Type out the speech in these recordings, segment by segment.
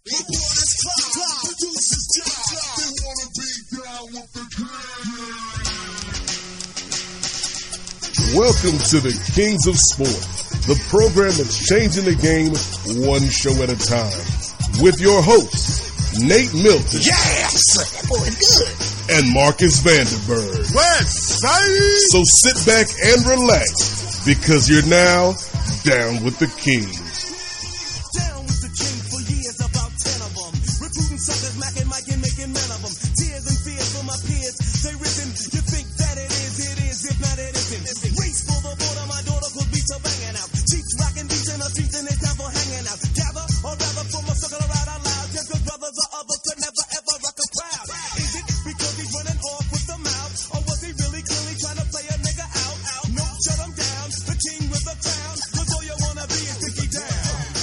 Welcome to the Kings of Sport, the program that's changing the game one show at a time. With your hosts, Nate Milton. Yes! That boy good. And Marcus Vanderberg. West Side! So sit back and relax, because you're now down with the Kings. Down with the king for years, about 10 of them. Recruiting suckers, macking, Mike, and making men of them. Tears and fears for my peers, they risen. You think that it is, if not it isn't. Race for the border, my daughter could be so banging out. Cheeks rocking beats in the streets, and it's time for hanging out. Gather, or rather, from a circle around out loud. Just the brothers or others could never ever rock a crowd. Is it because he's running off with the mouth? Or was he really clearly trying to play a nigga out? No, shut him down, the king with the crown. Cause all you wanna be is Dickie down.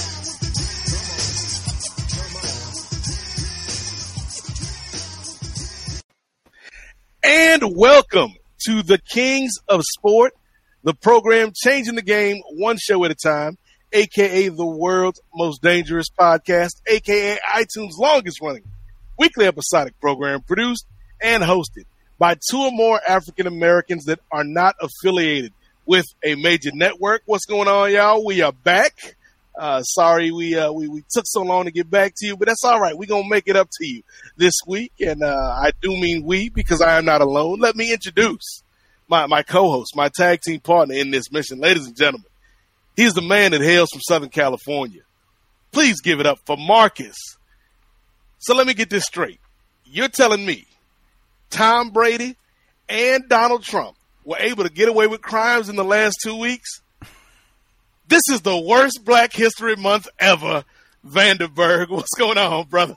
And welcome to the Kings of Sport, the program changing the game one show at a time, a.k.a. the world's most dangerous podcast, a.k.a. iTunes' longest-running weekly episodic program produced and hosted by two or more African Americans that are not affiliated with a major network. What's going on, y'all? We are back. Sorry we took so long to get back to you, but that's all right. We're going to make it up to you this week, and I do mean we because I am not alone. Let me introduce my co-host, my tag team partner in this mission. Ladies and gentlemen, he's the man that hails from Southern California. Please give it up for Marcus. So let me get this straight. You're telling me Tom Brady and Donald Trump were able to get away with crimes in the last 2 weeks? This is the worst Black History Month ever, Vanderberg. What's going on, brother?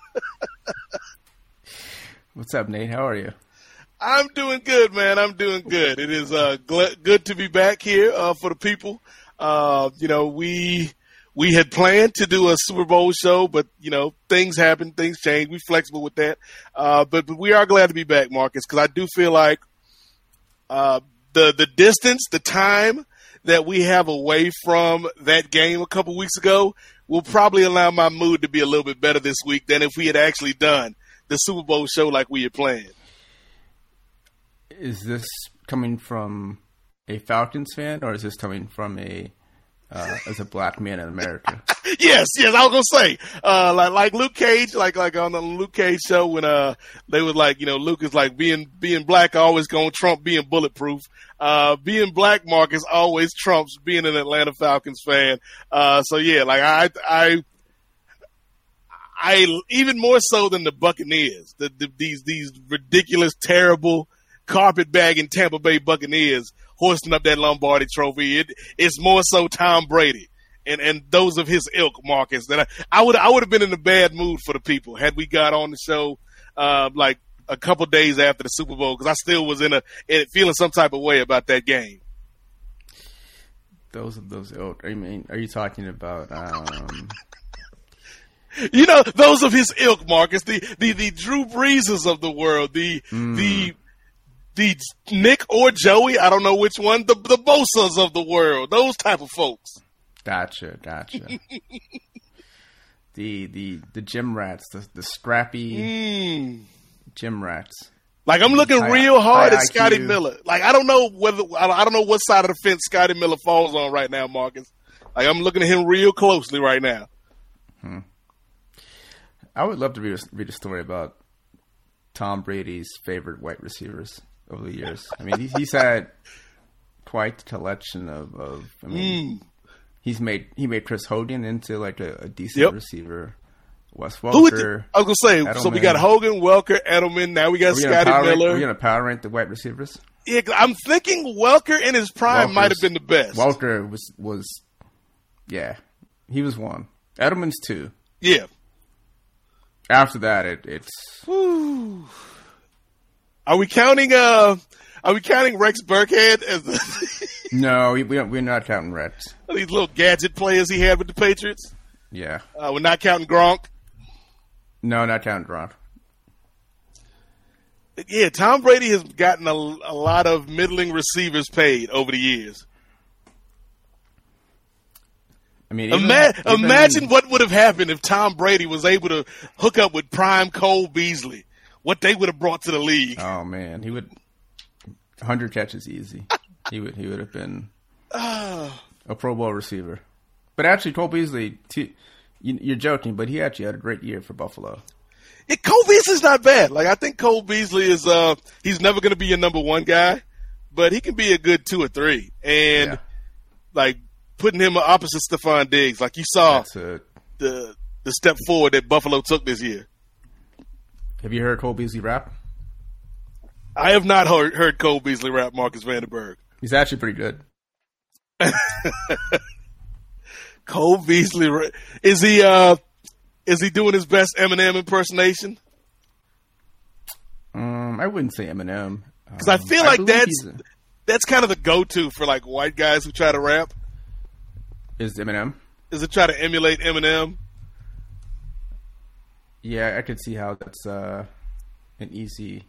What's up, Nate? How are you? I'm doing good, man. I'm doing good. It is good to be back here for the people. We had planned to do a Super Bowl show, but, things happen, things change. We're flexible with that. But we are glad to be back, Marcus, because I do feel like the distance, the time that we have away from that game a couple weeks ago will probably allow my mood to be a little bit better this week than if we had actually done the Super Bowl show like we had planned. Is this coming from a Falcons fan, or is this coming from as a black man in America? Yes, I was gonna say, like Luke Cage, like on the Luke Cage show when they was like, Luke is like being black always gonna trump being bulletproof. Being black, Marcus, always trumps being an Atlanta Falcons fan. So yeah, like I even more so than the Buccaneers, these ridiculous, terrible carpetbagging Tampa Bay Buccaneers hoisting up that Lombardi trophy. It's more so Tom Brady and those of his ilk, Marcus, that I would have been in a bad mood for the people had we got on the show like a couple days after the Super Bowl, because I still was feeling some type of way about that game. Those ilk. I mean, are you talking about? Those of his ilk, Marcus, the Drew Breeses of the world, the Nick or Joey, I don't know which one, the Bosas of the world, those type of folks. Gotcha. the gym rats, the scrappy gym rats. Like, I'm looking real hard at Scotty Miller. Like, I don't know what side of the fence Scotty Miller falls on right now, Marcus. Like, I'm looking at him real closely right now. I would love to read a story about Tom Brady's favorite white receivers over the years. I mean, he's had quite the collection of he made Chris Hogan into like a decent receiver. Wes Welker. I was gonna say, Edelman. So we got Hogan, Welker, Edelman. Now we got Scotty Miller. Are we gonna power rank the white receivers? Yeah, I'm thinking Welker in his prime might have been the best. Welker was he was one. Edelman's two. Yeah. After that, it's. Whew. Are we counting Rex Burkhead as the? No, we're not counting Rex. These little gadget players he had with the Patriots. Yeah. We're not counting Gronk. No, not counting Gronk. Yeah, Tom Brady has gotten a lot of middling receivers paid over the years. I mean, imagine what would have happened if Tom Brady was able to hook up with prime Cole Beasley. What they would have brought to the league. Oh man, he would 100 catches easy. he would have been a Pro Bowl receiver. But actually, Cole Beasley, you're joking, but he actually had a great year for Buffalo. Yeah, Cole Beasley's not bad. Like I think Cole Beasley is he's never going to be your number one guy, but he can be a good 2 or 3. And like putting him opposite Stephon Diggs, like you saw the step forward that Buffalo took this year. Have you heard Cole Beasley rap? I have not heard Cole Beasley rap Marcus Vandenberg. He's actually pretty good. Cole Beasley, is he doing his best Eminem impersonation? I wouldn't say Eminem. Because I feel like that's kind of the go-to for like white guys who try to rap. Is Eminem? Is it try to emulate Eminem? Yeah, I could see how that's an easy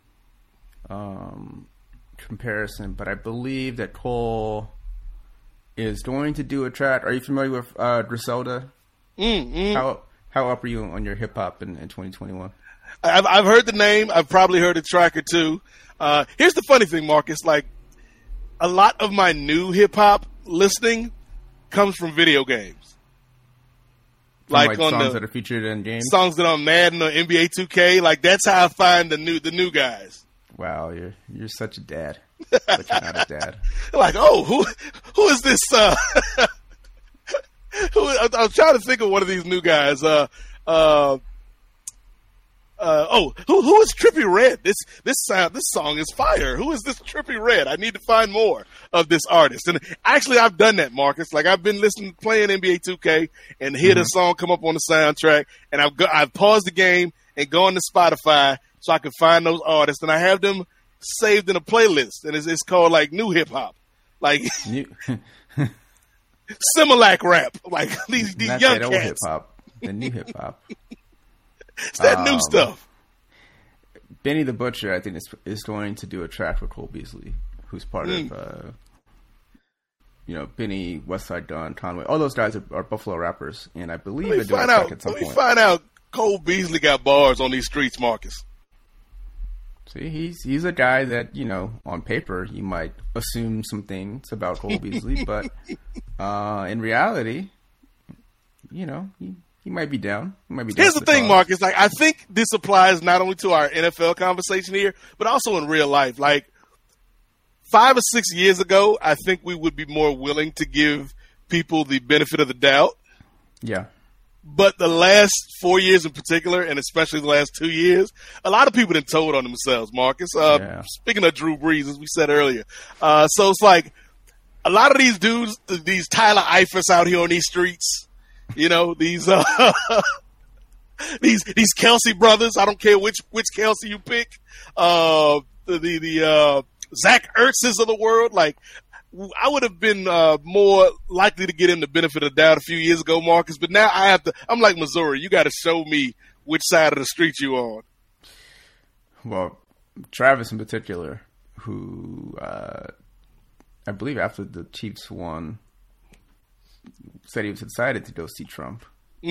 comparison. But I believe that Cole is going to do a track. Are you familiar with Griselda? How up are you on your hip hop in 2021? I've heard the name. I've probably heard a track or two. Here's the funny thing, Marcus. Like a lot of my new hip hop listening comes from video games. Like on songs that are featured in games? Songs that are on Madden or NBA 2K. Like, that's how I find the new guys. Wow, you're such a dad. But you're not a dad. Like, oh, who is this? I was trying to think of one of these new guys. Who is Trippie Redd? This song is fire. Who is this Trippie Redd? I need to find more of this artist. And actually, I've done that, Marcus. Like I've been playing NBA 2K and hear the song come up on the soundtrack, and I've paused the game and gone to Spotify so I can find those artists, and I have them saved in a playlist, and it's called like new hip hop, like Similac rap, like these not young that old cats. hip hop, the new hip hop. It's that new stuff. Benny the Butcher, I think, is going to do a track with Cole Beasley, who's part of, Benny, Westside Gun, Conway. All those guys are Buffalo rappers, and I believe they're doing a track at some point. Let me find out Cole Beasley got bars on these streets, Marcus. See, he's a guy that, on paper, you might assume some things about Cole Beasley, but in reality, he might be down. Here's the thing, Marcus. Like, I think this applies not only to our NFL conversation here, but also in real life. Like, 5 or 6 years ago, I think we would be more willing to give people the benefit of the doubt. Yeah. But the last 4 years in particular, and especially the last 2 years, a lot of people have told on themselves, Marcus. Speaking of Drew Brees, as we said earlier. So it's like a lot of these dudes, these Tyler Eifers out here on these streets, these Kelsey brothers. I don't care which Kelsey you pick. The Zach Ertzes of the world. Like, I would have been more likely to get him the benefit of the doubt a few years ago, Marcus. But now I have to. I'm like Missouri. You got to show me which side of the street you on. Well, Travis in particular, who I believe after the Chiefs won, said he was excited to go see Trump.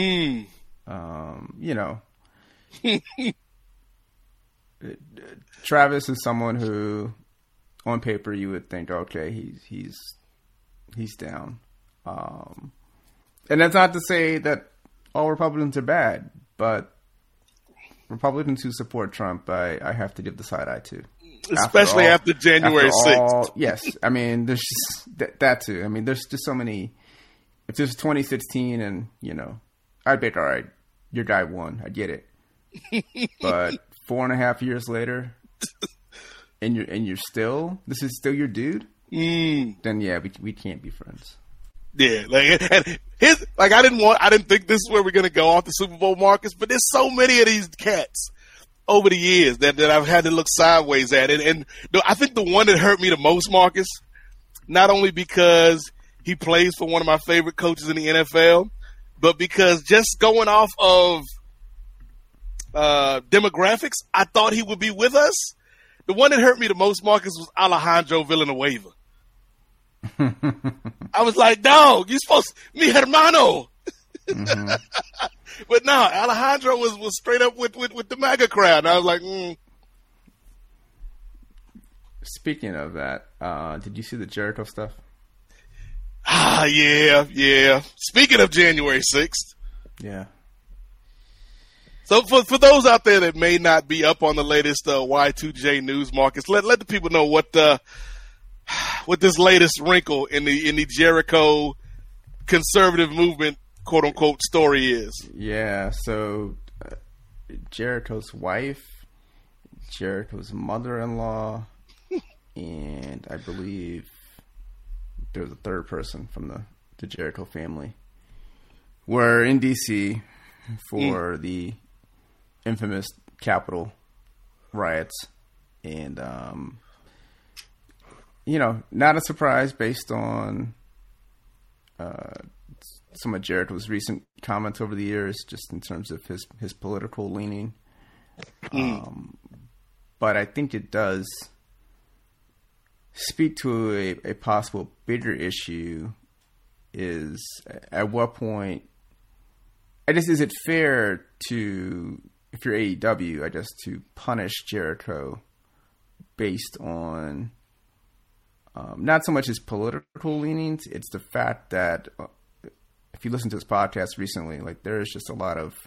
Travis is someone who, on paper, you would think, okay, he's down. And that's not to say that all Republicans are bad, but Republicans who support Trump, I have to give the side eye to. Especially after January 6th. Yes. I mean, there's just that too. I mean, there's just so many. If this was 2016 and, I'd be all right, your guy won. I get it. But 4.5 years later, and you're still, this is still your dude, then yeah, we can't be friends. Yeah, I didn't think this is where we're gonna go off the Super Bowl, Marcus, but there's so many of these cats over the years that I've had to look sideways at it. And I think the one that hurt me the most, Marcus, not only because he plays for one of my favorite coaches in the NFL, but because just going off of demographics, I thought he would be with us. The one that hurt me the most, Marcus, was Alejandro Villanueva. I was like, dog, you supposed mi hermano. Mm-hmm. But no, Alejandro was straight up with the MAGA crowd. And I was like, Speaking of that, did you see the Jericho stuff? Yeah. Speaking of January 6th. Yeah. So for those out there that may not be up on the latest Y2J news, Marcus, let the people know what this latest wrinkle in the Jericho conservative movement, quote unquote, story is. Yeah. So Jericho's wife, Jericho's mother-in-law, and I believe there's a third person from the Jericho family were in D.C. for the infamous Capitol riots. And, not a surprise based on some of Jericho's recent comments over the years, just in terms of his political leaning. But I think it does speak to a possible bigger issue is at what point, is it fair to, if you're AEW, to punish Jericho based on not so much his political leanings, it's the fact that if you listen to his podcast recently, like there is just a lot of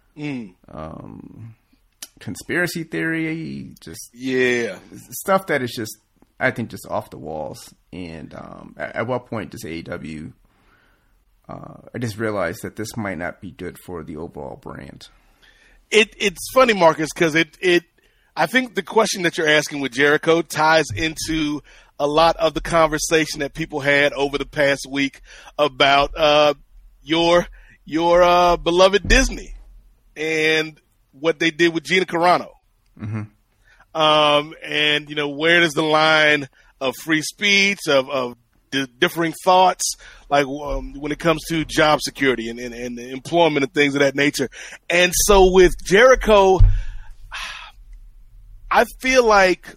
conspiracy theory, stuff that is just, I think, just off the walls. And at what point does AEW, I just realized that this might not be good for the overall brand. It's funny, Marcus, because I think the question that you're asking with Jericho ties into a lot of the conversation that people had over the past week about your beloved Disney and what they did with Gina Carano. Mm-hmm. And where does the line of free speech, of differing thoughts, like when it comes to job security and employment and things of that nature. And so with Jericho, I feel like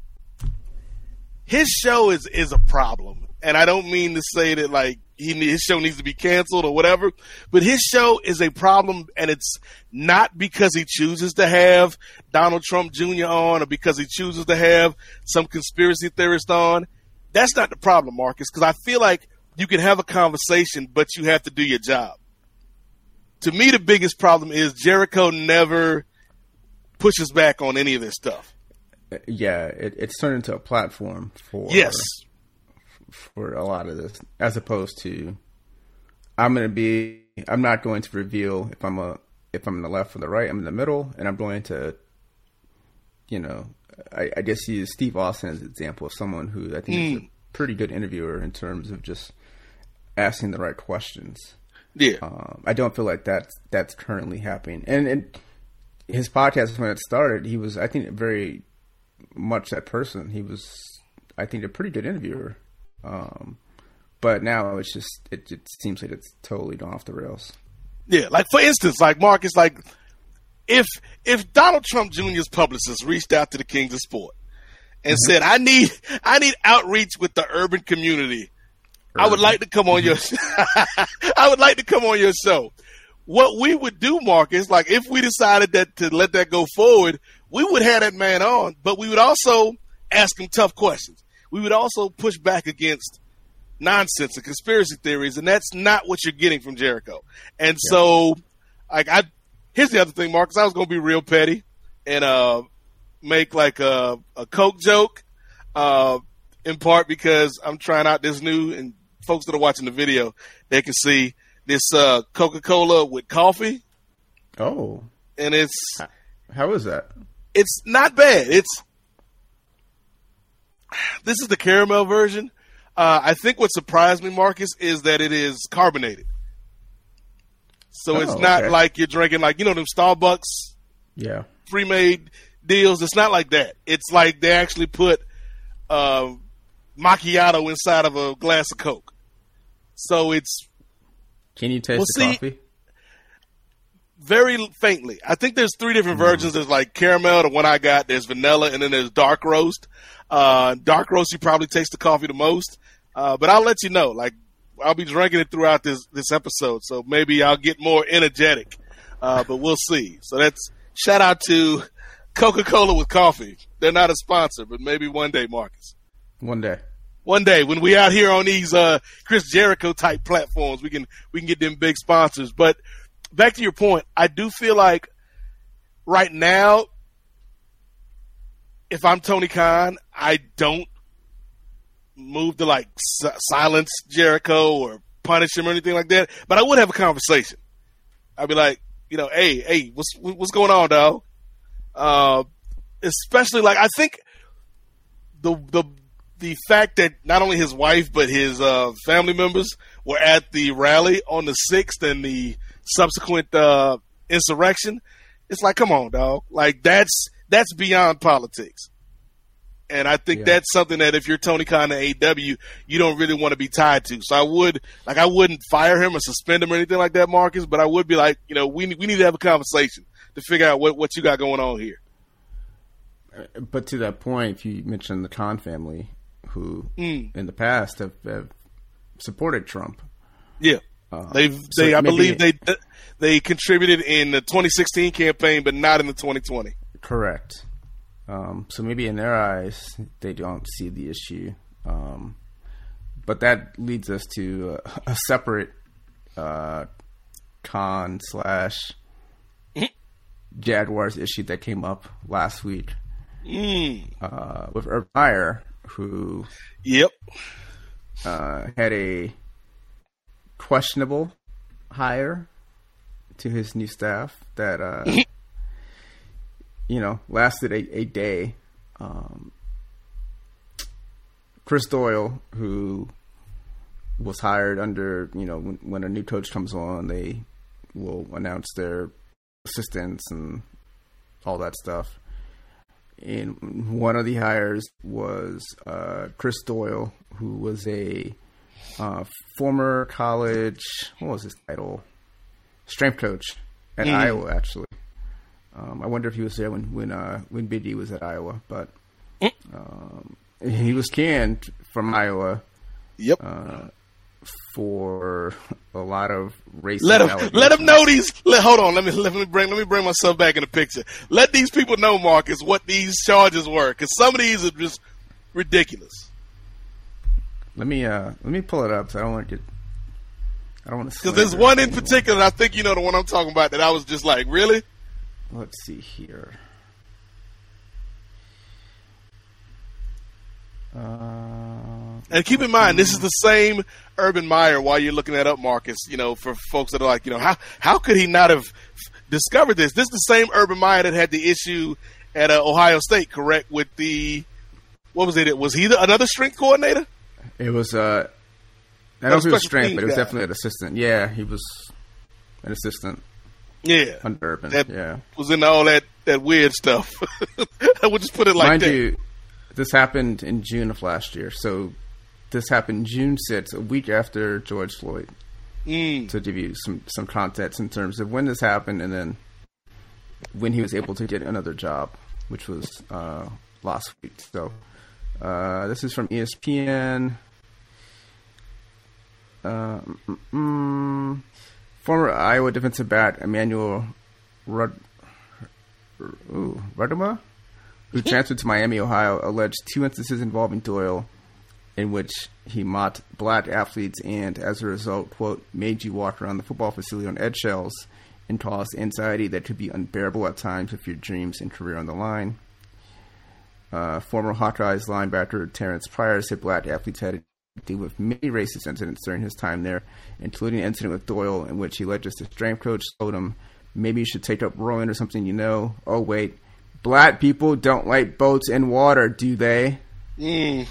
his show is a problem. And I don't mean to say that like his show needs to be canceled or whatever, but his show is a problem, and it's not because he chooses to have Donald Trump Jr. on or because he chooses to have some conspiracy theorist on. That's not the problem, Marcus, because I feel like you can have a conversation, but you have to do your job. To me, the biggest problem is Jericho never pushes back on any of this stuff. Yeah, it's turned into a platform for for a lot of this, as opposed to I'm not going to reveal if I'm in the left or the right. I'm in the middle, and I'm going to, I guess use Steve Austin as an example of someone who I think is a pretty good interviewer in terms of just asking the right questions. Yeah, I don't feel like that's currently happening. And his podcast, when it started, he was, I think, very much that person. He was, I think, a pretty good interviewer. But now it's just, it seems like it's totally gone off the rails. Yeah, like for instance, like Marcus, like if Donald Trump Jr.'s publicist reached out to the Kings of Sport and said, I need outreach with the urban community. I would like to come on your I would like to come on your show. What we would do, Marcus, like if we decided that to let that go forward, we would have that man on, but we would also ask him tough questions. We would also push back against nonsense and conspiracy theories, and that's not what you're getting from Jericho. And so, like, here's the other thing, Marcus. I was going to be real petty and make like a Coke joke, in part because I'm trying out this new, and folks that are watching the video, they can see this Coca-Cola with coffee. Oh. And it's... How is that? It's not bad. This is the caramel version. I think what surprised me, Marcus, is that it is carbonated. So it's not like you're drinking like, them Starbucks pre-made deals. It's not like that. It's like they actually put macchiato inside of a glass of Coke. So it's... Can you taste the coffee? Very faintly. I think there's 3 different versions. There's like caramel, the one I got. There's vanilla, and then there's dark roast. Dark roast, you probably taste the coffee the most. But I'll let you know. Like, I'll be drinking it throughout this episode, so maybe I'll get more energetic. But we'll see. So that's shout out to Coca-Cola with coffee. They're not a sponsor, but maybe one day, Marcus. One day when we out here on these Chris Jericho type platforms, we can get them big sponsors. But back to your point, I do feel like right now, if I'm Tony Khan, I don't move to like silence Jericho or punish him or anything like that. But I would have a conversation. I'd be like, hey, what's going on, dog? Especially like I think the fact that not only his wife but his family members were at the rally on the 6th and the subsequent insurrection, it's like, come on, dog. Like that's beyond politics. And I think that's something that if you're Tony Khan at AEW, you don't really want to be tied to. So I wouldn't fire him or suspend him or anything like that, Marcus, but I would be like, we need to have a conversation to figure out what you got going on here. But to that point, if you mentioned the Khan family, who in the past have supported Trump. Yeah. I believe they contributed in the 2016 campaign, but not in the 2020. Correct. So maybe in their eyes, they don't see the issue. But that leads us to a separate Khan / Jaguars issue that came up last week with Urban Meyer, who had a questionable hire to his new staff that lasted a day. Chris Doyle, who was hired under, when a new coach comes on, they will announce their assistants and all that stuff. And one of the hires was Chris Doyle, who was a former college, what was his title? Strength coach at Iowa, actually. I wonder if he was there when Big E was at Iowa, but he was canned from Iowa. Yep. For a lot of racist let him know these. Hold on, let me bring myself back in the picture. Let these people know, Marcus, what these charges were, because some of these are just ridiculous. Let me pull it up. So I don't want to. Because there's one in particular. I think you know the one I'm talking about. That I was just like, really. Let's see here. And keep in mind, this is the same Urban Meyer. While you're looking that up, Marcus, for folks that are like, how could he not have discovered this? This is the same Urban Meyer that had the issue at Ohio State, correct? With what was it? Was he another strength coordinator? It was. I don't know if he was strength, but it was definitely an assistant. Yeah, he was an assistant. Yeah, under Urban. That was in all that weird stuff. I would just put it like Mind that. You, this happened in June of last year, so this happened June 6th, a week after George Floyd. To give you some context in terms of when this happened, and then when he was able to get another job, which was last week. So this is from ESPN. Former Iowa defensive back Emmanuel Rudema, who transferred to Miami, Ohio, alleged 2 instances involving Doyle in which he mocked black athletes and, as a result, quote, made you walk around the football facility on eggshells and caused anxiety that could be unbearable at times with your dreams and career on the line. Former Hawkeyes linebacker Terrence Pryor said black athletes had to deal with many racist incidents during his time there, including an incident with Doyle in which he alleged the strength coach told him, maybe you should take up rowing or something, Oh, wait. Black people don't like boats and water, do they? Was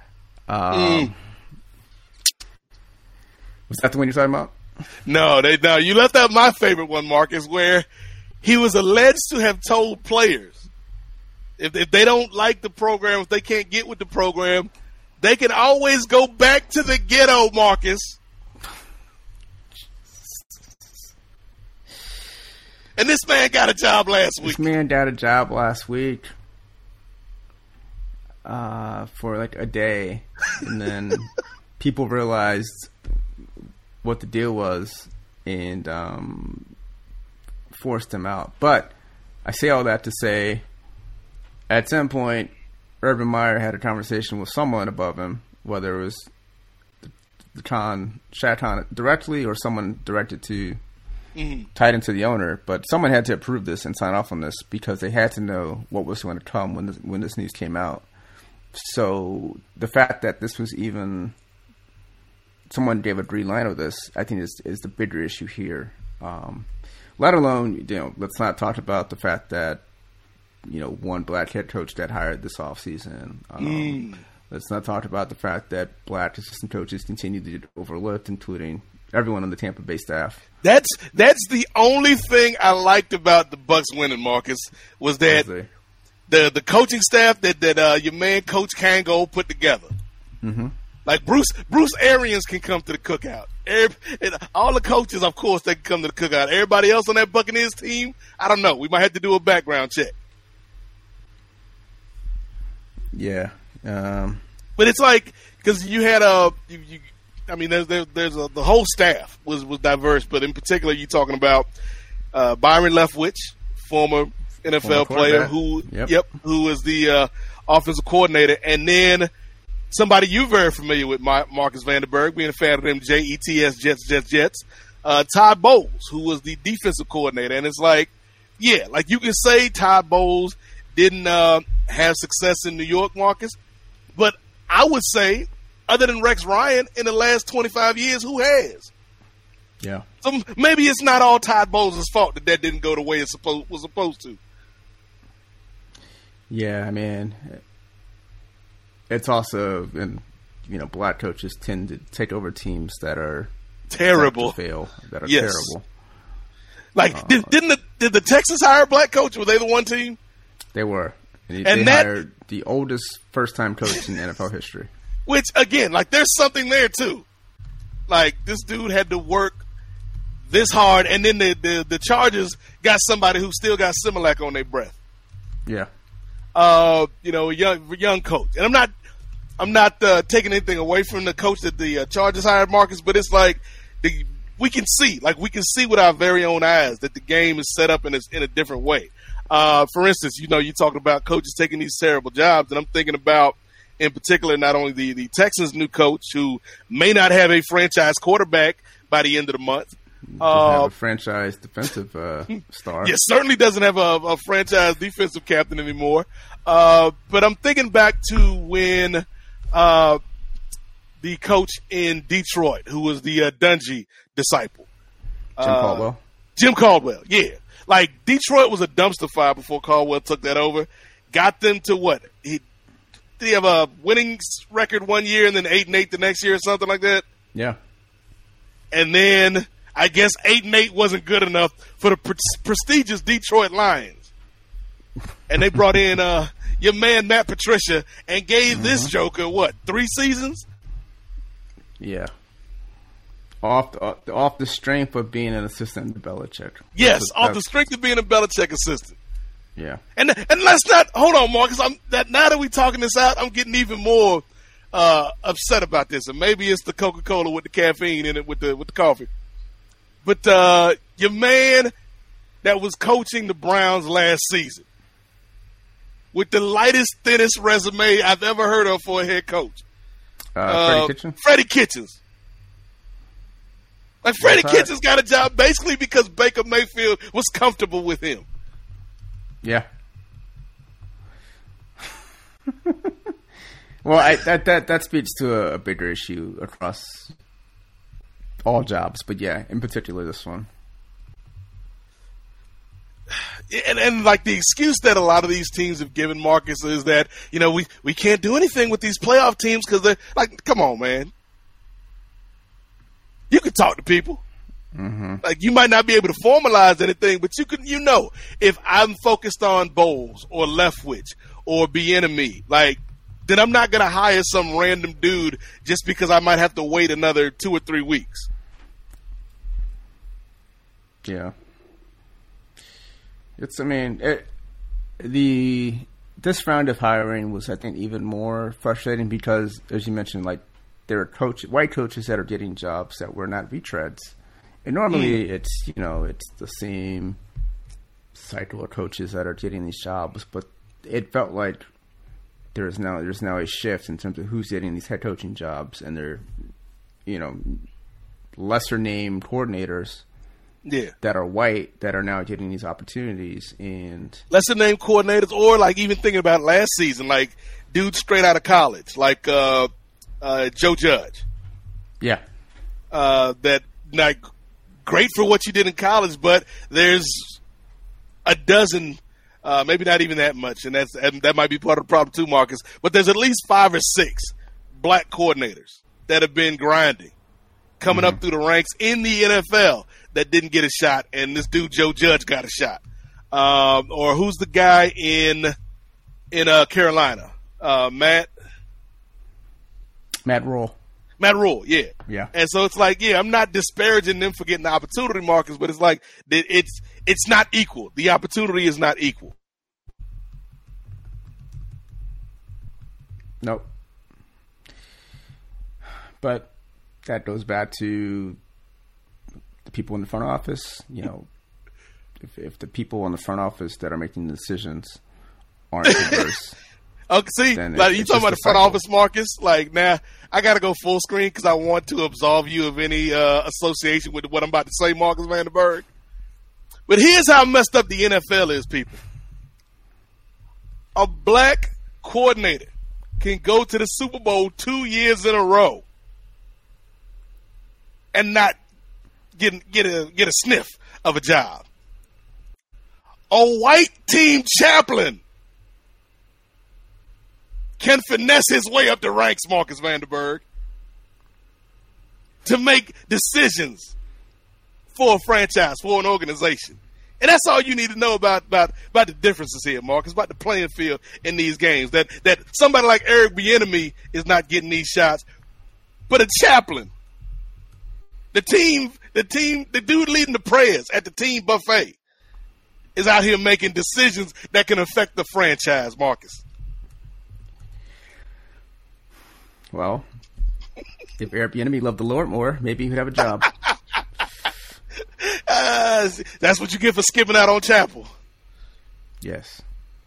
that the one you're talking about? No, you left out my favorite one, Marcus, where he was alleged to have told players if they don't like the program, if they can't get with the program, they can always go back to the ghetto, Marcus. And this man got a job last week. This man got a job last week for like a day. And then people realized what the deal was and forced him out. But I say all that to say, at some point, Urban Meyer had a conversation with someone above him, whether it was Shatan directly or someone directed to tied into the owner, but someone had to approve this and sign off on this because they had to know what was going to come when this news came out. So the fact that this was even someone gave a green light of this, I think is the bigger issue here. Let alone, let's not talk about the fact that one black head coach got hired this offseason. Let's not talk about the fact that black assistant coaches continue to get overlooked, including everyone on the Tampa Bay staff. That's the only thing I liked about the Bucks winning, Marcus, was that the coaching staff that your man Coach Kango put together. Mm-hmm. Like Bruce Arians can come to the cookout. All the coaches, of course, they can come to the cookout. Everybody else on that Buccaneers team, I don't know. We might have to do a background check. Yeah. But it's like, because you had there's the whole staff was diverse, but in particular, you're talking about Byron Leftwich, former NFL player who was the offensive coordinator, and then somebody you're very familiar with, Marcus Vanderberg, being a fan of them Jets, Jets. Todd Bowles, who was the defensive coordinator, and it's like, yeah, like you can say Todd Bowles didn't have success in New York, Marcus, but I would say, other than Rex Ryan, in the last 25 years, who has? Yeah. So maybe it's not all Todd Bowles' fault that didn't go the way it was supposed to. Yeah, I mean, it's also, black coaches tend to take over teams that are terrible, fail, that are terrible. Like, did the Texans hire a black coach? Were they the one team? They were. They hired the oldest first-time coach in NFL history. Which, again, like, there's something there, too. Like, this dude had to work this hard, and then the Chargers got somebody who still got Similac on their breath. Yeah. Young coach. And I'm not taking anything away from the coach that the Chargers hired, Marcus, but it's like we can see with our very own eyes that the game is set up in a different way. For instance, you're talking about coaches taking these terrible jobs, and I'm thinking about, in particular, not only the Texans' new coach, who may not have a franchise quarterback by the end of the month. Have a franchise defensive star. Yeah, certainly doesn't have a franchise defensive captain anymore. But I'm thinking back to when the coach in Detroit, who was the Dungy disciple. Jim Caldwell, yeah. Like, Detroit was a dumpster fire before Caldwell took that over. Got them to what? Did he have a winning record one year and then 8-8 the next year or something like that? Yeah. And then I guess 8-8 wasn't good enough for the prestigious Detroit Lions. And they brought in your man Matt Patricia and gave this joker, 3 seasons? Yeah. Off the strength of being an assistant to Belichick. Yes, off the strength of being a Belichick assistant. Yeah. And let's not hold on, Marcus. Now that we're talking this out, I'm getting even more upset about this. And maybe it's the Coca-Cola with the caffeine in it with the coffee. But your man that was coaching the Browns last season, with the lightest, thinnest resume I've ever heard of for a head coach, Freddie Kitchens. Like, Freddie Kitchens got a job basically because Baker Mayfield was comfortable with him. Yeah. Well, that speaks to a bigger issue across all jobs, but yeah, in particular this one. And like, the excuse that a lot of these teams have given, Marcus, is that, we can't do anything with these playoff teams because they're like, come on, man. You can talk to people. Mm-hmm. Like, you might not be able to formalize anything, but you can, if I'm focused on Bowles or Leftwich or Bieniemy, like, then I'm not going to hire some random dude just because I might have to wait another 2 or 3 weeks. Yeah. This round of hiring was, I think, even more frustrating because, as you mentioned, like, there are white coaches that are getting jobs that were not retreads. And normally it's the same cycle of coaches that are getting these jobs, but it felt like there's now a shift in terms of who's getting these head coaching jobs, and they're, lesser named coordinators that are white that are now getting these opportunities. And lesser named coordinators, or like even thinking about last season, like dudes straight out of college, like Joe Judge. Yeah. That not great for what you did in college, but there's a dozen, maybe not even that much, and that might be part of the problem too, Marcus. But there's at least 5 or 6 black coordinators that have been grinding, coming up through the ranks in the NFL that didn't get a shot, and this dude Joe Judge got a shot. Or who's the guy in Carolina? Matt Rule. Matt Rule, yeah. Yeah. And so it's like, I'm not disparaging them for getting the opportunity, Marcus, but it's like it's not equal. The opportunity is not equal. Nope. But that goes back to the people in the front office. If the people in the front office that are making the decisions aren't diverse. Okay, see, like you talking about the front office, Marcus? Like, now I got to go full screen because I want to absolve you of any association with what I'm about to say, Marcus Vanderberg. But here's how messed up the NFL is, people. A black coordinator can go to the Super Bowl 2 years in a row and not get a sniff of a job. A white team chaplain can finesse his way up the ranks, Marcus Vanderberg, to make decisions for a franchise, for an organization. And that's all you need to know about the differences here, Marcus, about the playing field in these games. That somebody like Eric Bieniemy is not getting these shots, but a chaplain, the dude leading the prayers at the team buffet is out here making decisions that can affect the franchise, Marcus. Well, if Eric Bieniemy loved the Lord more, maybe he'd have a job. That's what you get for skipping out on chapel. Yes.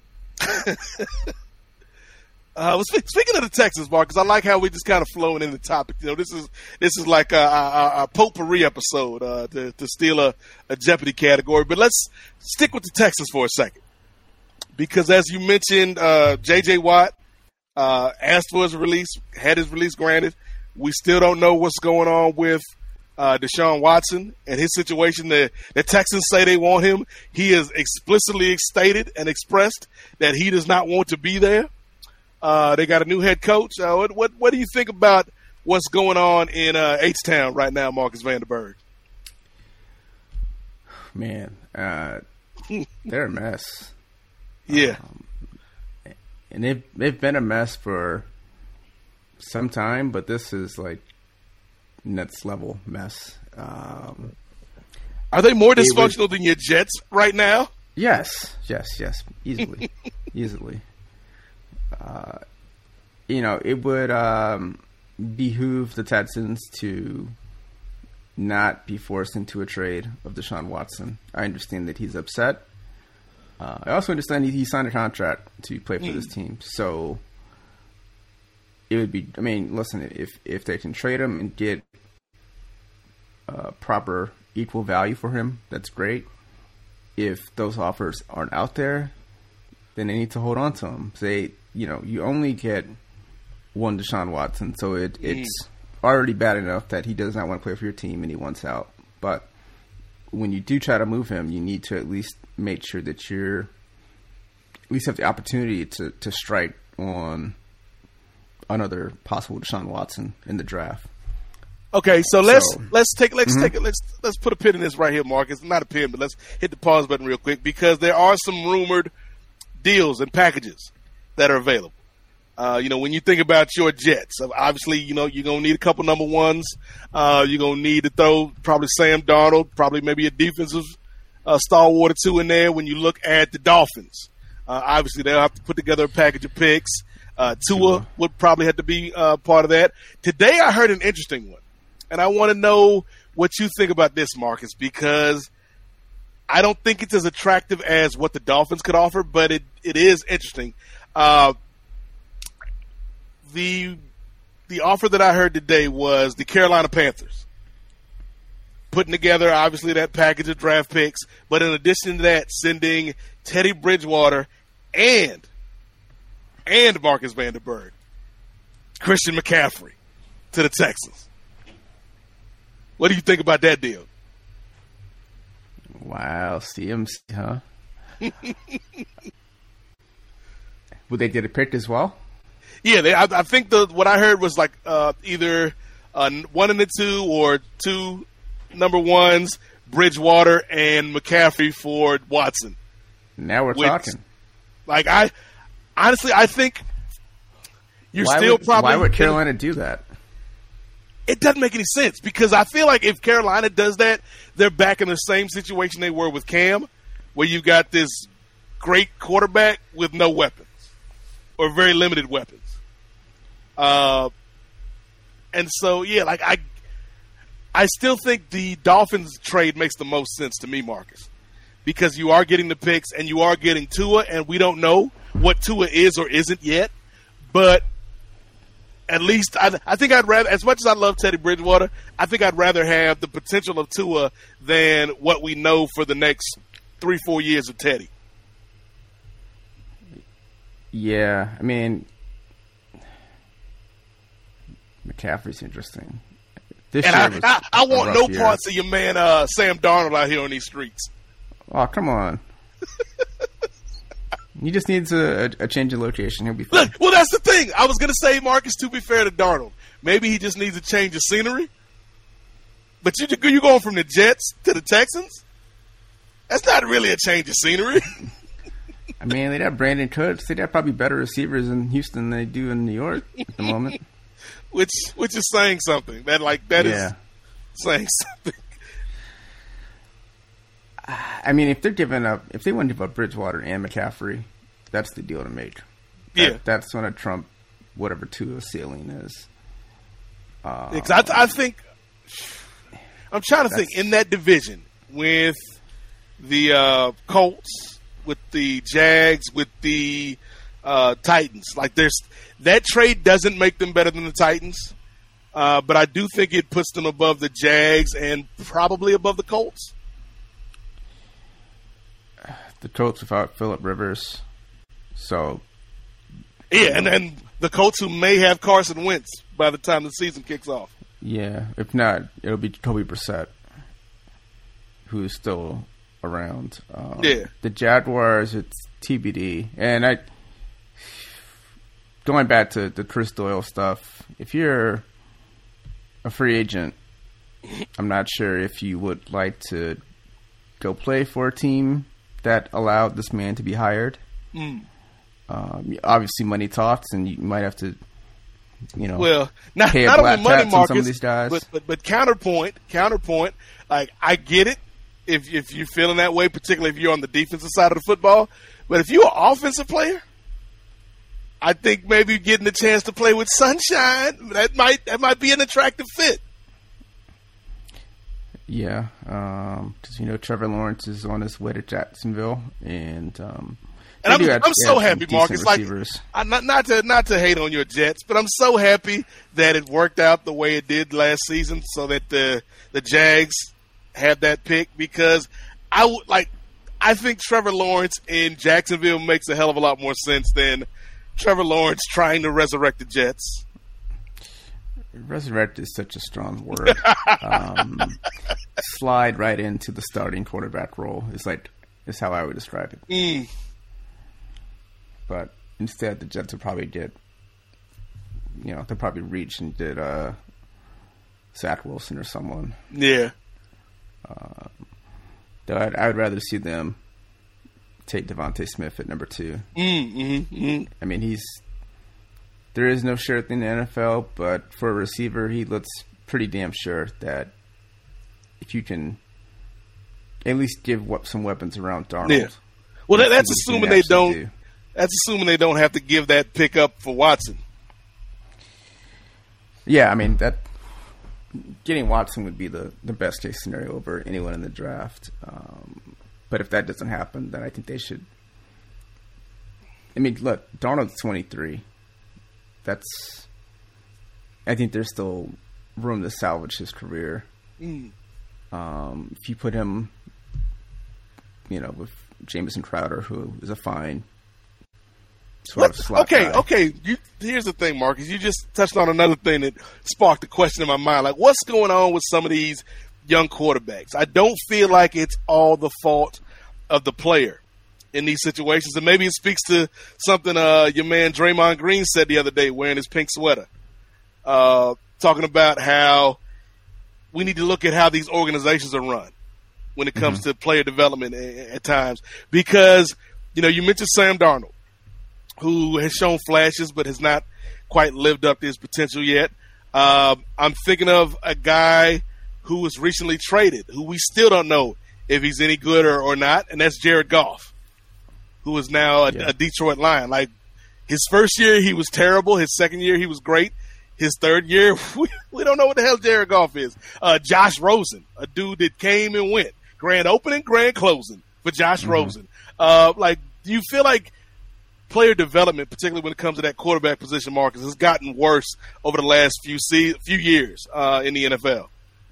Speaking of the Texans, Marcus, I like how we just kind of flowing in the topic. This is like a potpourri episode to steal a Jeopardy category. But let's stick with the Texans for a second, because as you mentioned, J.J. Watt asked for his release, had his release granted. We still don't know what's going on with Deshaun Watson and his situation. The Texans say they want him. He has explicitly stated and expressed that he does not want to be there. They got a new head coach. What do you think about what's going on in H-Town right now, Marcus Vanderberg? Man, they're a mess. Yeah. And they've been a mess for some time, but this is like next level mess. Are they more dysfunctional than your Jets right now? Yes, easily, easily. It would behoove the Texans to not be forced into a trade of Deshaun Watson. I understand that he's upset. I also understand he signed a contract to play for this team. So it would be, listen, if they can trade him and get proper equal value for him, that's great. If those offers aren't out there, then they need to hold on to him. Say, you only get one Deshaun Watson, so it's already bad enough that he does not want to play for your team and he wants out. But when you do try to move him, you need to at least make sure that you're at least have the opportunity to strike on another possible Deshaun Watson in the draft. Okay, so let's put a pin in this right here, Marcus. Not a pin, but let's hit the pause button real quick, because there are some rumored deals and packages that are available. When you think about your Jets, obviously, you're going to need a couple number ones. You're going to need to throw probably Sam Darnold, probably maybe a defensive stalwart or two in there. When you look at the Dolphins, obviously they'll have to put together a package of picks. Tua would probably have to be part of that. Today I heard an interesting one, and I want to know what you think about this, Marcus, because I don't think it's as attractive as what the Dolphins could offer, but it is interesting. The offer that I heard today was the Carolina Panthers putting together, obviously, that package of draft picks, but in addition to that, sending Teddy Bridgewater and Marcus Vanderberg, Christian McCaffrey to the Texans. What do you think about that deal? Wow, CMC, huh? Would they get a pick as well? Yeah, I think what I heard was like either 1 and a 2 or 2 number ones, Bridgewater and McCaffrey for Watson. Now we're talking. Like I think why would Carolina do that? It doesn't make any sense because I feel like if Carolina does that, they're back in the same situation they were with Cam, where you got this great quarterback with no weapons or very limited weapons. And so, yeah, like I still think the Dolphins trade makes the most sense to me, Marcus, because you are getting the picks and you are getting Tua, and we don't know what Tua is or isn't yet, but at least I think I'd rather, as much as I love Teddy Bridgewater, I think I'd rather have the potential of Tua than what we know for the next 3-4 years of Teddy. Yeah, I mean, McCaffrey's interesting. I want no parts of your man Sam Darnold out here on these streets. Oh, come on. He just needs a change of location. He'll be fine. Look, well, that's the thing. I was going to say, Marcus, to be fair to Darnold, maybe he just needs a change of scenery. But you going from the Jets to the Texans? That's not really a change of scenery. I mean, they'd have Brandon Cooks. They'd have probably better receivers in Houston than they do in New York at the moment. Which is saying something. That is saying something. I mean, if they want to give up Bridgewater and McCaffrey, that's the deal to make. That's going to trump whatever Tua's ceiling is. I think I'm trying to think in that division with the Colts, with the Jags, with the Titans. Like that trade doesn't make them better than the Titans, but I do think it puts them above the Jags and probably above the Colts. The Colts without Phillip Rivers, so yeah, and then the Colts who may have Carson Wentz by the time the season kicks off. Yeah, if not, it'll be Jacoby Brissett, who's still around. The Jaguars, it's TBD, and going back to the Chris Doyle stuff. If you're a free agent, I'm not sure if you would like to go play for a team that allowed this man to be hired. Obviously, money talks, and you might have to, not pay a not black only money, tax on Marcus, some of these guys. But counterpoint. Like I get it if you're feeling that way, particularly if you're on the defensive side of the football. But if you're an offensive player, I think maybe getting a chance to play with Sunshine that might be an attractive fit. Yeah, because Trevor Lawrence is on his way to Jacksonville, and I'm so happy, Marcus. Receivers. Like, not to hate on your Jets, but I'm so happy that it worked out the way it did last season, so that the Jags had that pick. Because I think Trevor Lawrence in Jacksonville makes a hell of a lot more sense than Trevor Lawrence trying to resurrect the Jets. Resurrect is such a strong word. Slide right into the starting quarterback role is how I would describe it. But instead, the Jets would probably get, they'll probably reach and get Zach Wilson or someone. Yeah. Though I'd rather see them take Devontae Smith at number 2. I mean, there is no shirt in the NFL, but for a receiver, he looks pretty damn sure that if you can at least give some weapons around Darnold. Yeah. Well, that's assuming they don't. That's assuming they don't have to give that pick up for Watson. Yeah, I mean, that getting Watson would be the best case scenario over anyone in the draft. But if that doesn't happen, then I think they should. I mean, look, Darnold's 23. I think there's still room to salvage his career. If you put him, with Jamison Crowder, who is a fine sort of slot guy. Okay. Here's the thing, Marcus. You just touched on another thing that sparked a question in my mind. Like, what's going on with some of these young quarterbacks? I don't feel like it's all the fault of the player in these situations. And maybe it speaks to something your man Draymond Green said the other day wearing his pink sweater. Talking about how we need to look at how these organizations are run when it comes to player development at times. Because, you mentioned Sam Darnold, who has shown flashes but has not quite lived up to his potential yet. I'm thinking of a guy who was recently traded, who we still don't know if he's any good or not, and that's Jared Goff, who is now a Detroit Lion. Like, his first year, he was terrible. His second year, he was great. His third year, we don't know what the hell Jared Goff is. Josh Rosen, a dude that came and went. Grand opening, grand closing for Josh Rosen. Do you feel like player development, particularly when it comes to that quarterback position, Marcus, has gotten worse over the last few years in the NFL?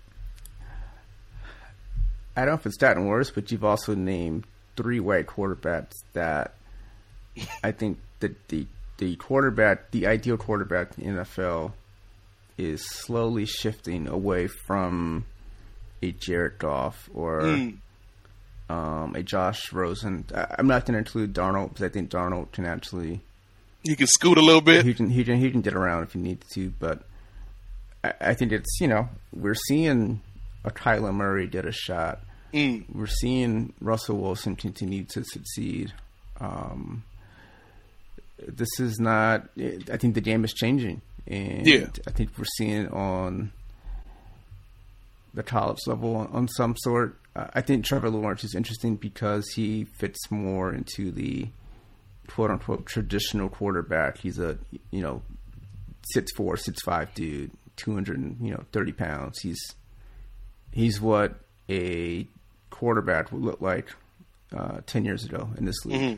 I don't know if it's gotten worse, but you've also named 3 white quarterbacks that I think that the ideal quarterback in the NFL is slowly shifting away from a Jared Goff or a Josh Rosen. I'm not going to include Darnold because I think Darnold can actually... He can scoot a little bit. He can get around if he needs to, but I think it's, we're seeing a Kyler Murray get a shot. We're seeing Russell Wilson continue to succeed. This is not... I think the game is changing. And I think we're seeing it on the college level on some sort. I think Trevor Lawrence is interesting because he fits more into the quote-unquote traditional quarterback. He's a, 6'4", 6'5" dude, 230 pounds. He's what a quarterback would look like 10 years ago in this league.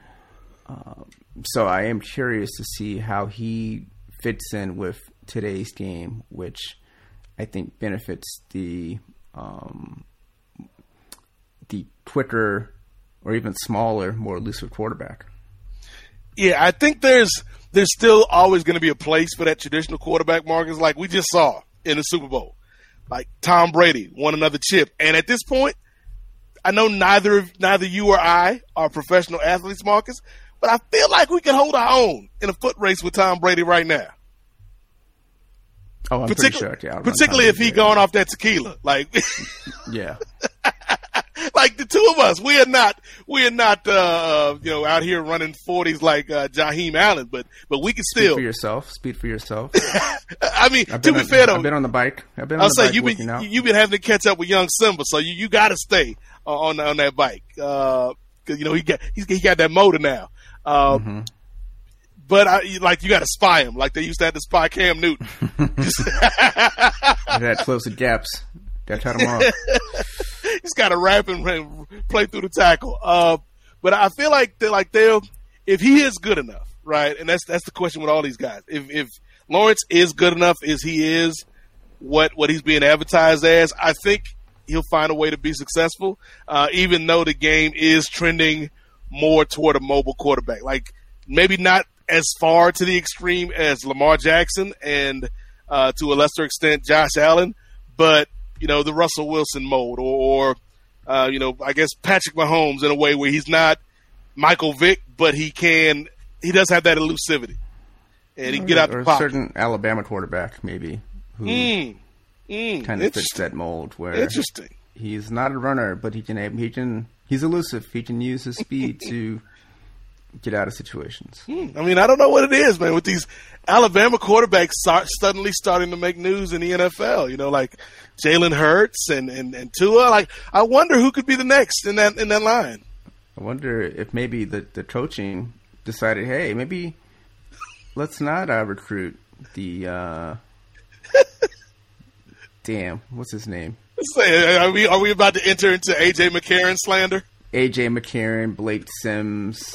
So I am curious to see how he fits in with today's game, which I think benefits the quicker or even smaller, more elusive quarterback. Yeah, I think there's still always going to be a place for that traditional quarterback, Marcus, like we just saw in the Super Bowl. Like Tom Brady won another chip. And at this point, I know neither you or I are professional athletes, Marcus, but I feel like we can hold our own in a foot race with Tom Brady right now. Oh, I'm pretty sure. Yeah, particularly if he going off that tequila. Like, yeah. Like the two of us, we are not out here running 40s like Jaheim Allen, but we can still speed for yourself. I mean, to be fair though, I've been on the bike. I'll say you've been having to catch up with young Simba, so you got to stay on that bike because he got that motor now. But you got to spy him like they used to have to spy Cam Newton. That close the gaps. Got to cut him off. He's got to rap and play through the tackle. But I feel like if he is good enough, right? And that's the question with all these guys. If Lawrence is good enough, as he is what he's being advertised as, I think he'll find a way to be successful. Even though the game is trending more toward a mobile quarterback, like maybe not as far to the extreme as Lamar Jackson and to a lesser extent Josh Allen, but the Russell Wilson mode or I guess Patrick Mahomes in a way where he's not Michael Vick, but he does have that elusivity and he can get out the pocket. Or a certain Alabama quarterback maybe who kind of fits that mold where interesting. He's not a runner, but he's elusive. He can use his speed to get out of situations. I mean, I don't know what it is, man, with these Alabama quarterbacks suddenly starting to make news in the NFL, like Jalen Hurts and Tua. Like, I wonder who could be the next in that line. I wonder if maybe the coaching decided, hey, maybe let's not recruit the damn, what's his name? Are we about to enter into AJ McCarron slander? AJ McCarron, Blake Sims.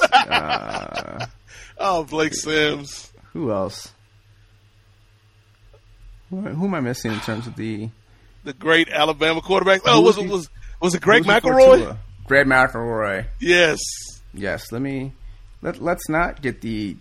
Blake Sims. Who else? Who am I missing in terms of the great Alabama quarterback? Oh, was it Greg McElroy? Greg McElroy. Yes. Let's not get the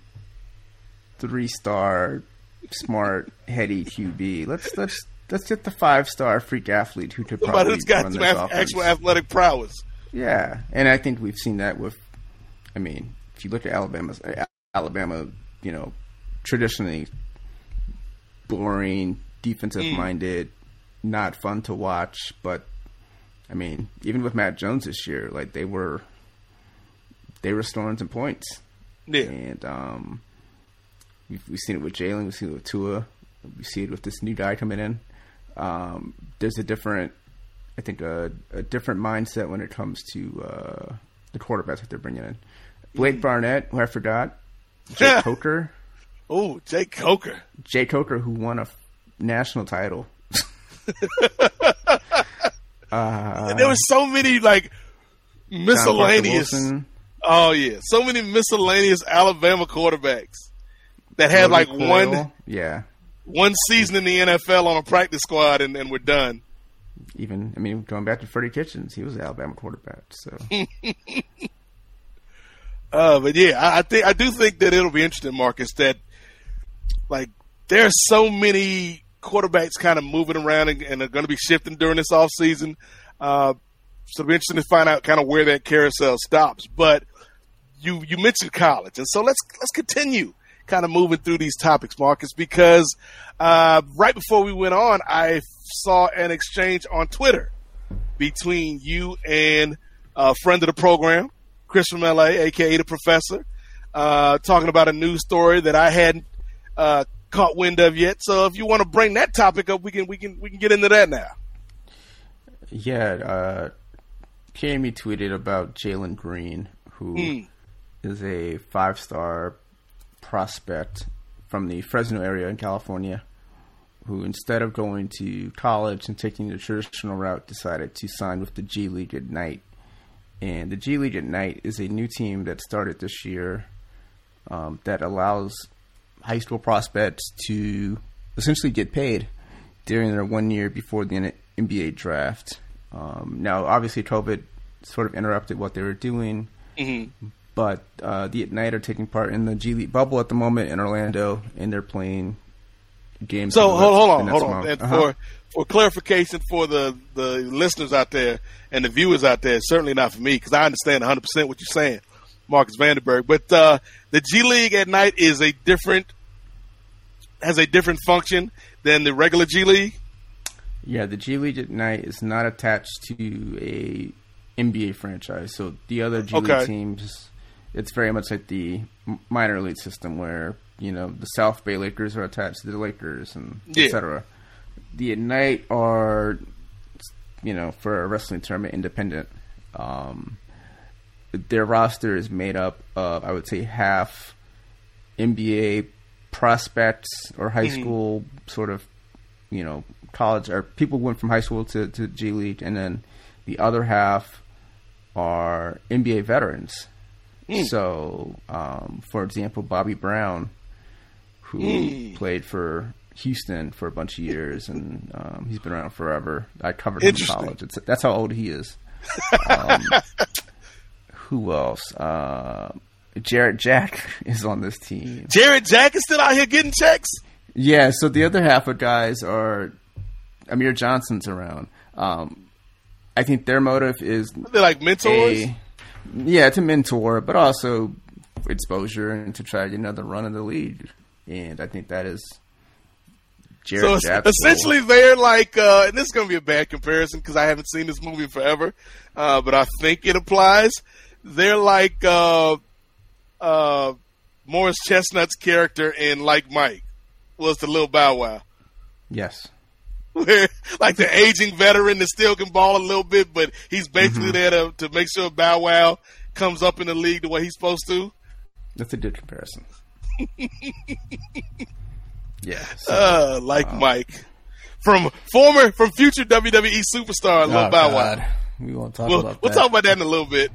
3-star smart heady QB. Let's get the 5-star freak athlete who could probably who's got run some this offense. actual athletic prowess. Yeah, and I think we've seen that with. I mean, if you look at Alabama, traditionally boring, defensive-minded, not fun to watch. But I mean, even with Matt Jones this year, like they were storing some points. Yeah, and we've seen it with Jalen, we've seen it with Tua, we see it with this new guy coming in. There's a different mindset when it comes to the quarterbacks that they're bringing in. Blake Barnett, who I forgot. Jake Coker. Oh, Jake Coker. Jake Coker, who won a national title. And there were so many miscellaneous. Oh yeah, so many miscellaneous Alabama quarterbacks that had one season in the NFL on a practice squad and we're done. Even, going back to Freddie Kitchens, he was an Alabama quarterback. So, but yeah, I do think that it'll be interesting, Marcus. That there are so many quarterbacks kind of moving around and are going to be shifting during this offseason. So it'll be interesting to find out kind of where that carousel stops. But you mentioned college, and so let's continue kind of moving through these topics, Marcus, because right before we went on, I saw an exchange on Twitter between you and a friend of the program, Chris from LA, aka the Professor, talking about a news story that I hadn't caught wind of yet. So if you want to bring that topic up, we can get into that now. Yeah, KME tweeted about Jalen Green, who is a 5-star prospect from the Fresno area in California, who instead of going to college and taking the traditional route, decided to sign with the G League Ignite. And the G League Ignite is a new team that started this year that allows high school prospects to essentially get paid during their 1 year before the NBA draft. Now, obviously, COVID sort of interrupted what they were doing, but the Ignite are taking part in the G League bubble at the moment in Orlando, and they're playing games. So hold on. And for clarification for the listeners out there and the viewers out there, certainly not for me, because I understand 100% what you're saying, Marcus Vandenberg. But the G League at night has a different function than the regular G League. Yeah, the G League at night is not attached to a NBA franchise. So the other G League teams, it's very much like the minor league system where, the South Bay Lakers are attached to the Lakers and etc. The Ignite are, for a wrestling tournament, independent. Their roster is made up of, I would say, half NBA prospects or high school sort of, college, or people who went from high school to G League, and then the other half are NBA veterans. So, for example, Bobby Brown, who played for Houston for a bunch of years, and he's been around forever. I covered him in college. That's how old he is. Who else? Jarrett Jack is on this team. Jarrett Jack is still out here getting checks? Yeah, so the other half of guys are Amir Johnson's around. I think their motive is... They're like mentors? It's a mentor, but also exposure and to try to get another run in the league. And I think that is Jarrett Jack. Essentially, they're like... and this is going to be a bad comparison because I haven't seen this movie forever, but I think it applies. They're like Morris Chestnut's character in Like Mike was the Lil Bow Wow. Yes. Where, like, the aging veteran that still can ball a little bit, but he's basically there to make sure Bow Wow comes up in the league the way he's supposed to. That's a good comparison. Yeah. Mike. From future WWE superstar Lil Bow Wow. We won't talk about that. We'll talk about that in a little bit.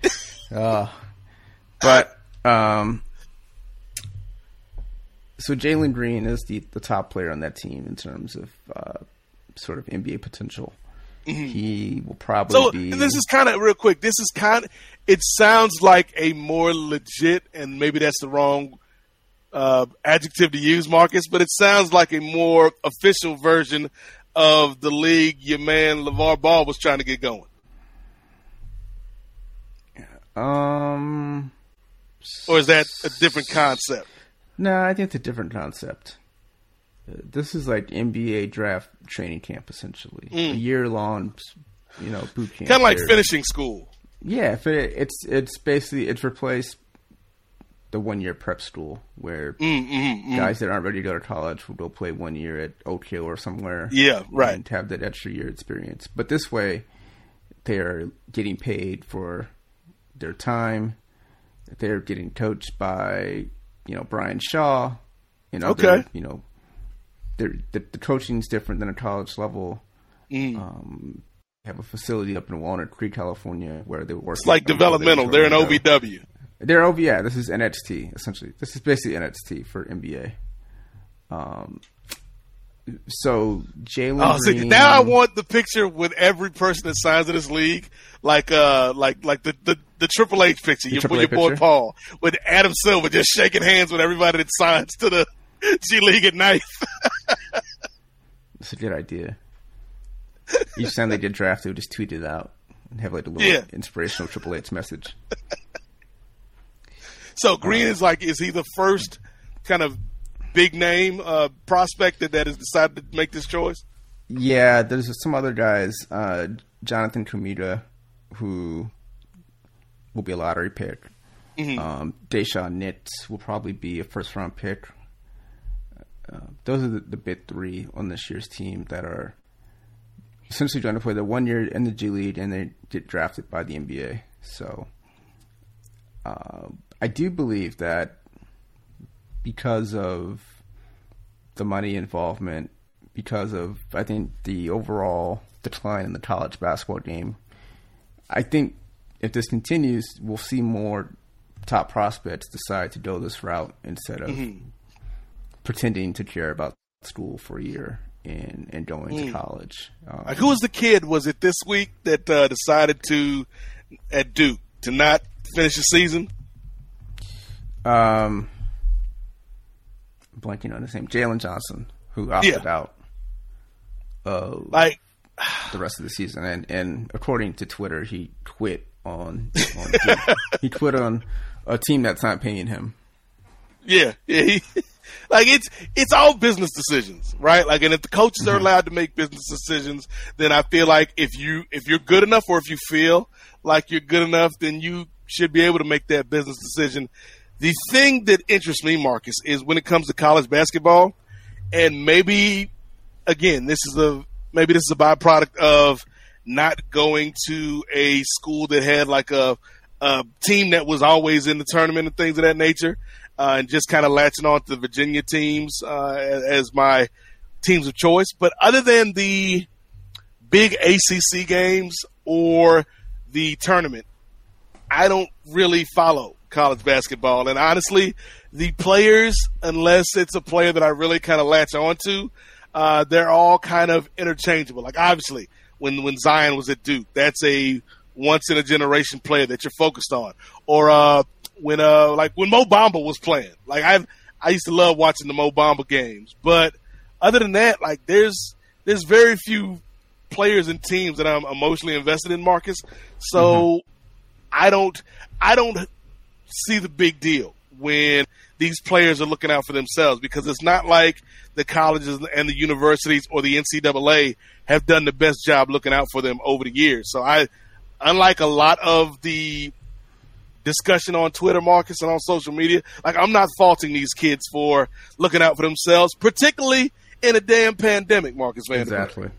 So Jalen Green is the top player on that team in terms of sort of NBA potential. Mm-hmm. He will probably be... This is kind of, real quick, it sounds like a more legit, and maybe that's the wrong adjective to use, Marcus, but it sounds like a more official version of the league your man LeVar Ball was trying to get going. Or is that a different concept? No, I think it's a different concept. This is like NBA draft training camp, essentially. A year-long, boot camp. Kind of like finishing school. Yeah, it's basically, it's replaced the 1-year prep school where guys that aren't ready to go to college will go play 1 year at Oak Hill or somewhere. Yeah, right. And have that extra year experience. But this way, they're getting paid for their time. They're getting coached by, Brian Shaw. The coaching's different than a college level. Have a facility up in Walnut Creek, California, where they work. It's like developmental. They're in OVW. Yeah, this is NXT, essentially. This is basically NXT for NBA. So Jalen Green... now I want the picture with every person that signs in this league, like the Triple H picture. Your boy Paul, with Adam Silver just shaking hands with everybody that signs to the G League at night. That's a good idea. Each time they get drafted, just tweet it out and have like a little inspirational Triple H message. So Green is he the first kind of big name prospect that has decided to make this choice? Yeah, there's some other guys. Jonathan Kuminga, who will be a lottery pick. Mm-hmm. Deshaun Nitz will probably be a first-round pick. Those are the big three on this year's team that are essentially trying to play the 1 year in the G League and they get drafted by the NBA. So I do believe that because of the money involvement, because of, I think, the overall decline in the college basketball game, I think if this continues, we'll see more top prospects decide to go this route instead of pretending to care about school for a year and going to college. Who was the kid, was it this week, that decided at Duke, to not finish the season? Blanking on his name, Jalen Johnson, who opted out the rest of the season, and according to Twitter, he quit on he quit on a team that's not paying him. Yeah. It's all business decisions, right? And if the coaches are allowed to make business decisions, then I feel like if you're good enough, or if you feel like you're good enough, then you should be able to make that business decision. The thing that interests me, Marcus, is when it comes to college basketball, and maybe this is a byproduct of not going to a school that had like a team that was always in the tournament and things of that nature, and just kind of latching on to the Virginia teams as my teams of choice. But other than the big ACC games or the tournament, I don't really follow college basketball. And honestly, the players, unless it's a player that I really kind of latch on to, they're all kind of interchangeable. Like, obviously, when Zion was at Duke, that's a once-in-a-generation player that you're focused on. Or when Mo Bamba was playing. I used to love watching the Mo Bamba games. But other than that, there's very few players and teams that I'm emotionally invested in, Marcus. So I don't see the big deal when these players are looking out for themselves, because it's not like the colleges and the universities or the NCAA have done the best job looking out for them over the years. So unlike a lot of the discussion on Twitter, Marcus, and on social media, I'm not faulting these kids for looking out for themselves, particularly in a damn pandemic, Marcus Vanderbilt. Exactly.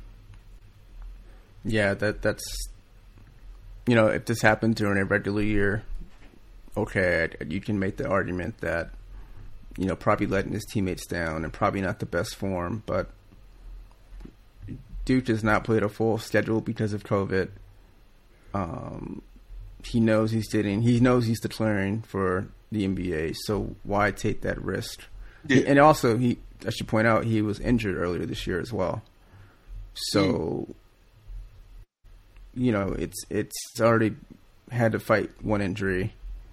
Yeah, that's if this happened during a regular year, okay, you can make the argument that, probably letting his teammates down and probably not the best form, but Duke has not played a full schedule because of COVID. He knows he's declaring for the NBA, so why take that risk? Yeah. And also, I should point out, he was injured earlier this year as well. So, it's already had to fight one injury.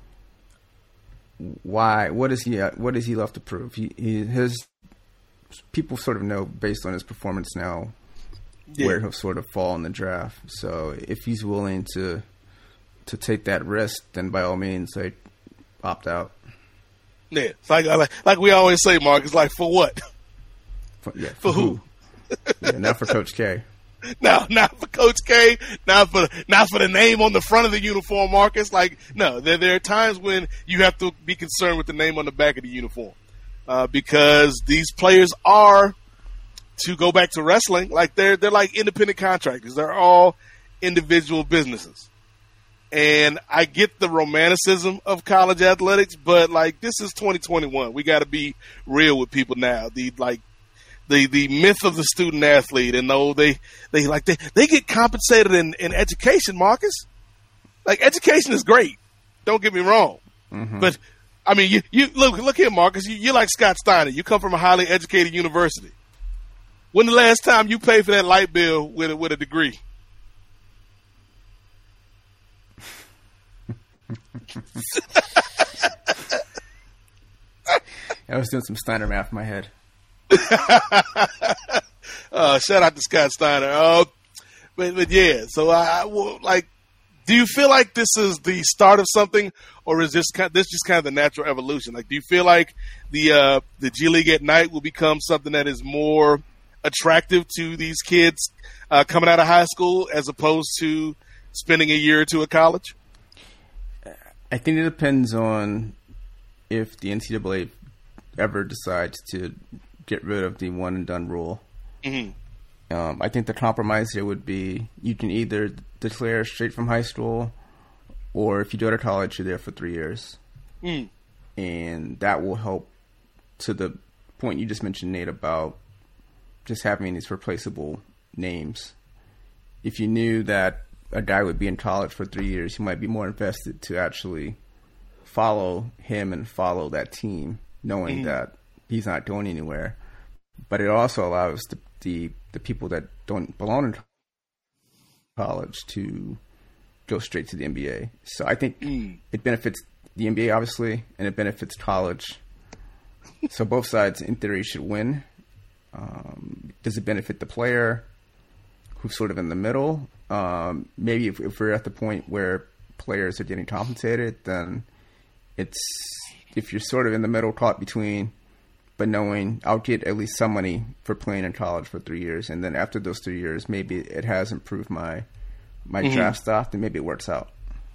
Why? What is he left to prove? His people sort of know based on his performance now where he'll sort of fall in the draft. So if he's willing to take that risk, then by all means, opt out. Yeah, it's like we always say, Mark. It's like, for what? For who? Not for Coach K. No, not for Coach K. Not for the name on the front of the uniform, Marcus. Like, no, there are times when you have to be concerned with the name on the back of the uniform, because these players are, to go back to wrestling, like they're like independent contractors. They're all individual businesses. And I get the romanticism of college athletics, but like, this is 2021. We got to be real with people now. The myth of the student athlete, and they get compensated in education, Marcus. Like, education is great. Don't get me wrong. Mm-hmm. But I mean, you look here, Marcus. You're like Scott Steiner. You come from a highly educated university. When the last time you paid for that light bill with a degree? I was doing some Steiner math in my head. Shout out to Scott Steiner. But yeah, so do you feel like this is the start of something, or is this just kind of the natural evolution? Like, do you feel like the G League at night will become something that is more attractive to these kids coming out of high school, as opposed to spending a year or two at college? I think it depends on if the NCAA ever decides to get rid of the one and done rule. Mm-hmm. I think the compromise here would be, you can either declare straight from high school, or if you go to college, you're there for 3 years. Mm. And that will help, to the point you just mentioned, Nate, about just having these replaceable names. If you knew that a guy would be in college for 3 years, you might be more invested to actually follow him and follow that team, knowing that he's not going anywhere. But it also allows the people that don't belong in college to go straight to the NBA. So I think it benefits the NBA, obviously, and it benefits college. So both sides, in theory, should win. Does it benefit the player who's sort of in the middle? Maybe if we're at the point where players are getting compensated, then if you're sort of in the middle, caught between, but knowing I'll get at least some money for playing in college for 3 years, and then after those 3 years, maybe it has improved my draft stock, then maybe it works out.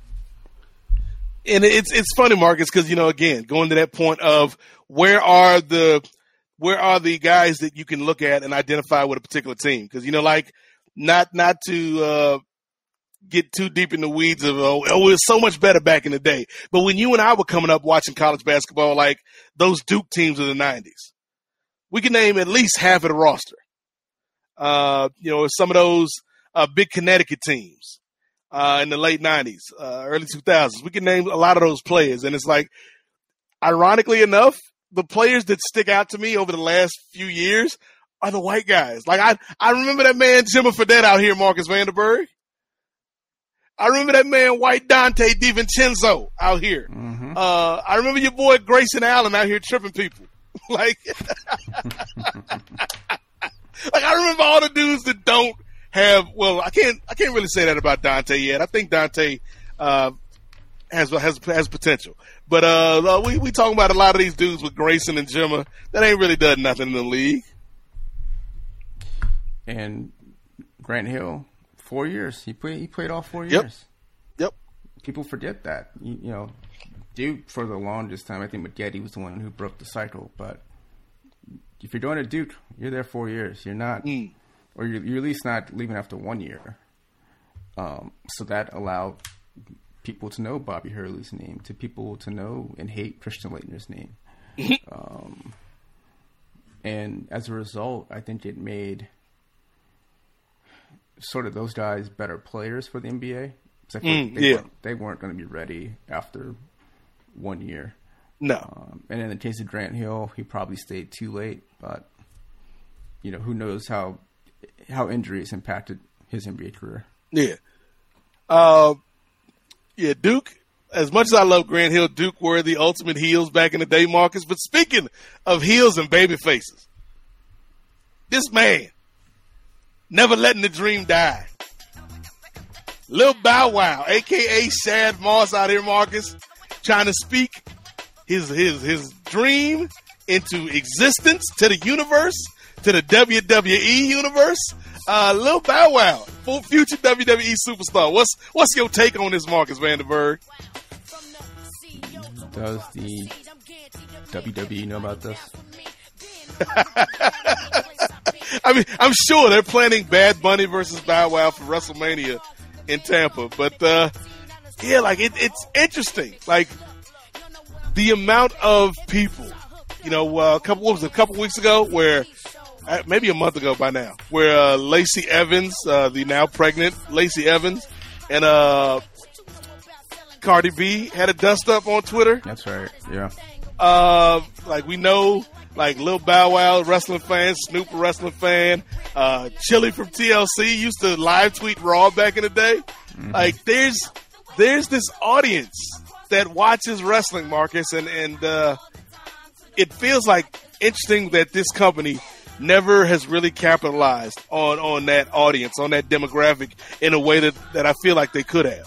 And it's funny, Marcus, because again, going to that point of where are the guys that you can look at and identify with a particular team? Because not to get too deep in the weeds of it was so much better back in the day. But when you and I were coming up watching college basketball, like those Duke teams of the 90s, we can name at least half of the roster. Some of those big Connecticut teams in the late 90s, early 2000s, we can name a lot of those players. And it's like, ironically enough, the players that stick out to me over the last few years are the white guys. Like, I remember that man Jimmy Fredette out here, Marcus Vanderburg. I remember that man White Dante DiVincenzo out here. Mm-hmm. I remember your boy Grayson Allen out here tripping people. I remember all the dudes that don't have. Well, I can't really say that about Dante yet. I think Dante has potential. But we talking about a lot of these dudes with Grayson and Jimma that ain't really done nothing in the league. And Grant Hill, 4 years. He played all 4 years. Yep. People forget that. Duke, for the longest time, I think McGetty was the one who broke the cycle. But if you're going to Duke, you're there 4 years. You're not, or you're at least not leaving after 1 year. So that allowed people to know Bobby Hurley's name, to people to know and hate Christian Laettner's name. And as a result, I think it made sort of those guys better players for the NBA. They weren't going to be ready after 1 year. No. And in the case of Grant Hill, he probably stayed too late. But, you know, who knows how injuries impacted his NBA career. Yeah. Duke, as much as I love Grant Hill, Duke were the ultimate heels back in the day, Marcus. But speaking of heels and baby faces, this man never letting the dream die. Lil Bow Wow, a.k.a. Shad Moss out here, Marcus, trying to speak his dream into existence to the universe, to the WWE universe. Lil Bow Wow, future WWE superstar. What's your take on this, Marcus Vanderberg? Does the WWE know about this? I mean, I'm sure they're planning Bad Bunny versus Bow Wow for WrestleMania in Tampa, but it's interesting. Like the amount of people, a couple weeks ago, where maybe a month ago by now, where Lacey Evans, the now pregnant Lacey Evans, and Cardi B had a dust up on Twitter. That's right. Yeah. We know, Lil Bow Wow, wrestling fan, Snoop, a wrestling fan, Chili from TLC used to live tweet Raw back in the day. Mm-hmm. There's this audience that watches wrestling, Marcus, and it feels interesting that this company never has really capitalized on that audience, on that demographic in a way that I feel like they could have.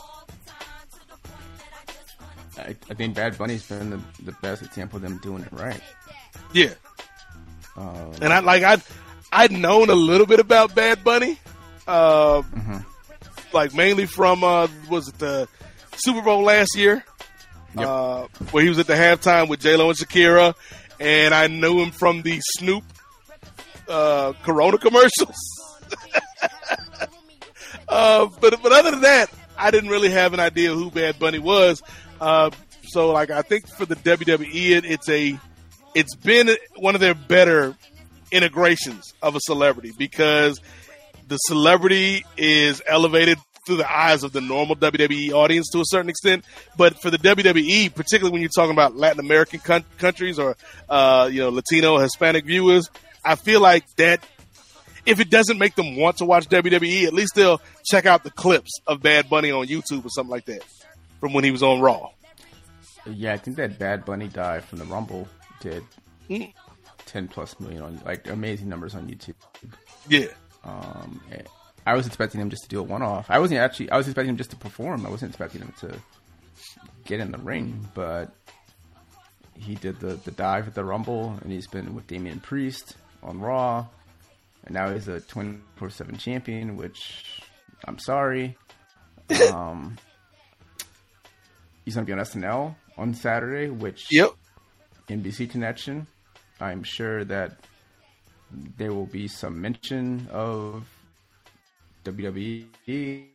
I think Bad Bunny's been the best example of them doing it right. Yeah. And I'd known a little bit about Bad Bunny, mainly from was it the Super Bowl last year, where he was at the halftime with J-Lo and Shakira, and I knew him from the Snoop Corona commercials. But other than that, I didn't really have an idea who Bad Bunny was. So I think for the WWE, it's been one of their better integrations of a celebrity, because the celebrity is elevated through the eyes of the normal WWE audience to a certain extent. But for the WWE, particularly when you're talking about Latin American countries or, Latino, Hispanic viewers, I feel like that if it doesn't make them want to watch WWE, at least they'll check out the clips of Bad Bunny on YouTube or something like that from when he was on Raw. Yeah, I think that Bad Bunny dive from the Rumble did 10+ million on amazing numbers on YouTube. Yeah. I was expecting him just to do a one-off. I was expecting him just to perform. I wasn't expecting him to get in the ring, but he did the dive at the Rumble, and he's been with Damian Priest on Raw, and now he's a 24/7 champion, which I'm sorry. He's going to be on SNL on Saturday, which NBC connection. I'm sure that there will be some mention of WWE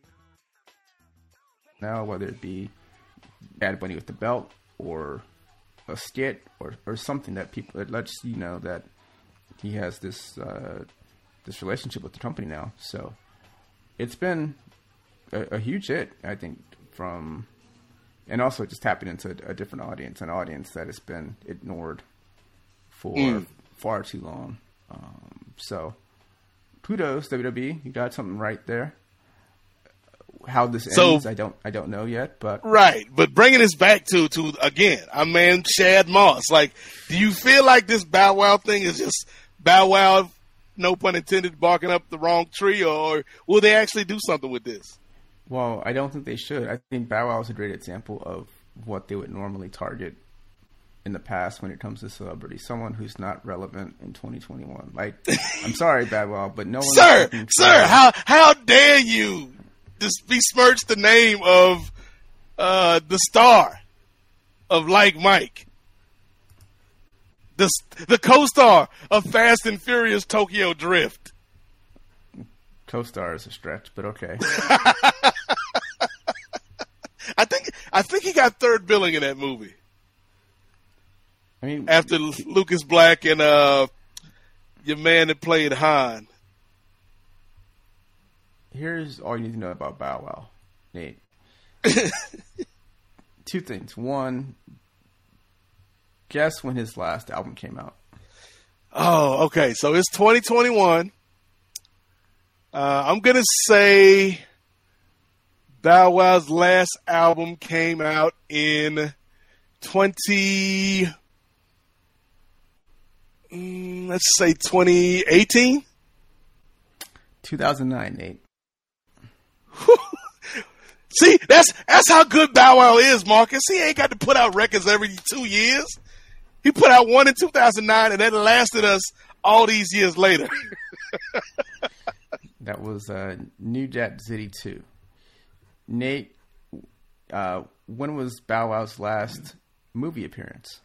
now, whether it be Bad Bunny with the belt or a skit or something that lets you know that he has this relationship with the company now. So it's been a huge hit, I think, and also just tapping into a different audience, an audience that has been ignored for far too long. So kudos, WWE, you got something right there. How this ends, I don't know yet, but right. But bringing this back to again, our man Shad Moss. Do you feel like this Bow Wow thing is just Bow Wow, no pun intended, barking up the wrong tree, or will they actually do something with this? Well, I don't think they should. I think Bow Wow is a great example of what they would normally target in the past when it comes to celebrity. Someone who's not relevant in 2021. I'm sorry, Bow Wow, but no one. Sir, how dare you besmirch the name of the star of Like Mike, the co-star of Fast and Furious Tokyo Drift. Co-star is a stretch, but okay. I think I think he got third billing in that movie. I mean, After Lucas Black and your man that played Han. here's all you need to know about Bow Wow, Nate. Two things. One, guess when his last album came out. Oh, okay. So it's 2021. I'm going to say Bow Wow's last album came out in 2018? 2009, Nate. See, that's how good Bow Wow is, Marcus. He ain't got to put out records every 2 years. He put out one in 2009, and that lasted us all these years later. That was New Jack City 2. Nate, when was Bow Wow's last movie appearance?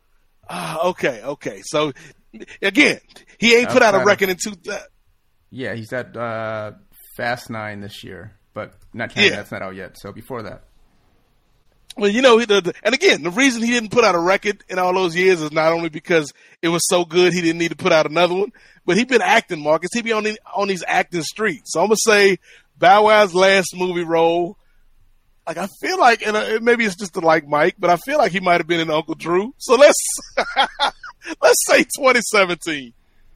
Okay. So, again, he ain't put out a record in 2000. Yeah, he's at Fast 9 this year, but not counting that's not out yet. So before that. Well, you know, and again, the reason he didn't put out a record in all those years is not only because it was so good he didn't need to put out another one, but he been acting, Marcus. He be on these acting streets. So I'm going to say Bow Wow's last movie role, like I feel like, and maybe it's just like Mike, but I feel like he might have been in Uncle Drew. So let's say 2017.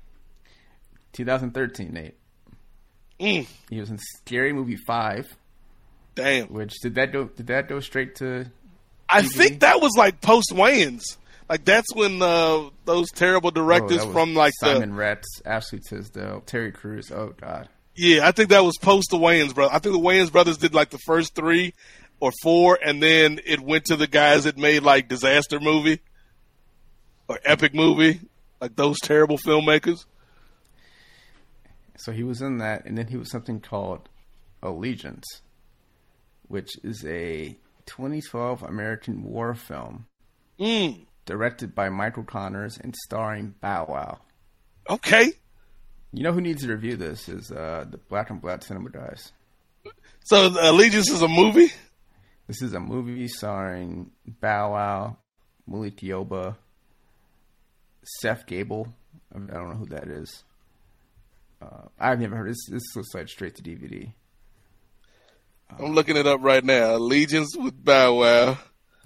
2013, Nate. He was in Scary Movie 5. Damn. Which did that go straight to? I DVD? think that was like post Wayans. Like that's when those terrible directors from like Simon Retz, Ashley Tisdale, Terry Crews. Oh God. Yeah, I think that was post the Wayans brothers. I think the Wayans brothers did like the first 3 or 4, and then it went to the guys that made like Disaster Movie or Epic Movie, like those terrible filmmakers. So he was in that, and then he was something called Allegiance, which is a 2012 American war film directed by Michael Connors and starring Bow Wow. Okay. You know who needs to review this is the Black and Black Cinema guys. So Allegiance is a movie? This is a movie starring Bow Wow, Malik Yoba, Seth Gable. I don't know who that is. I've never heard this. This looks like straight to DVD. I'm looking it up right now. Allegiance with Bow Wow.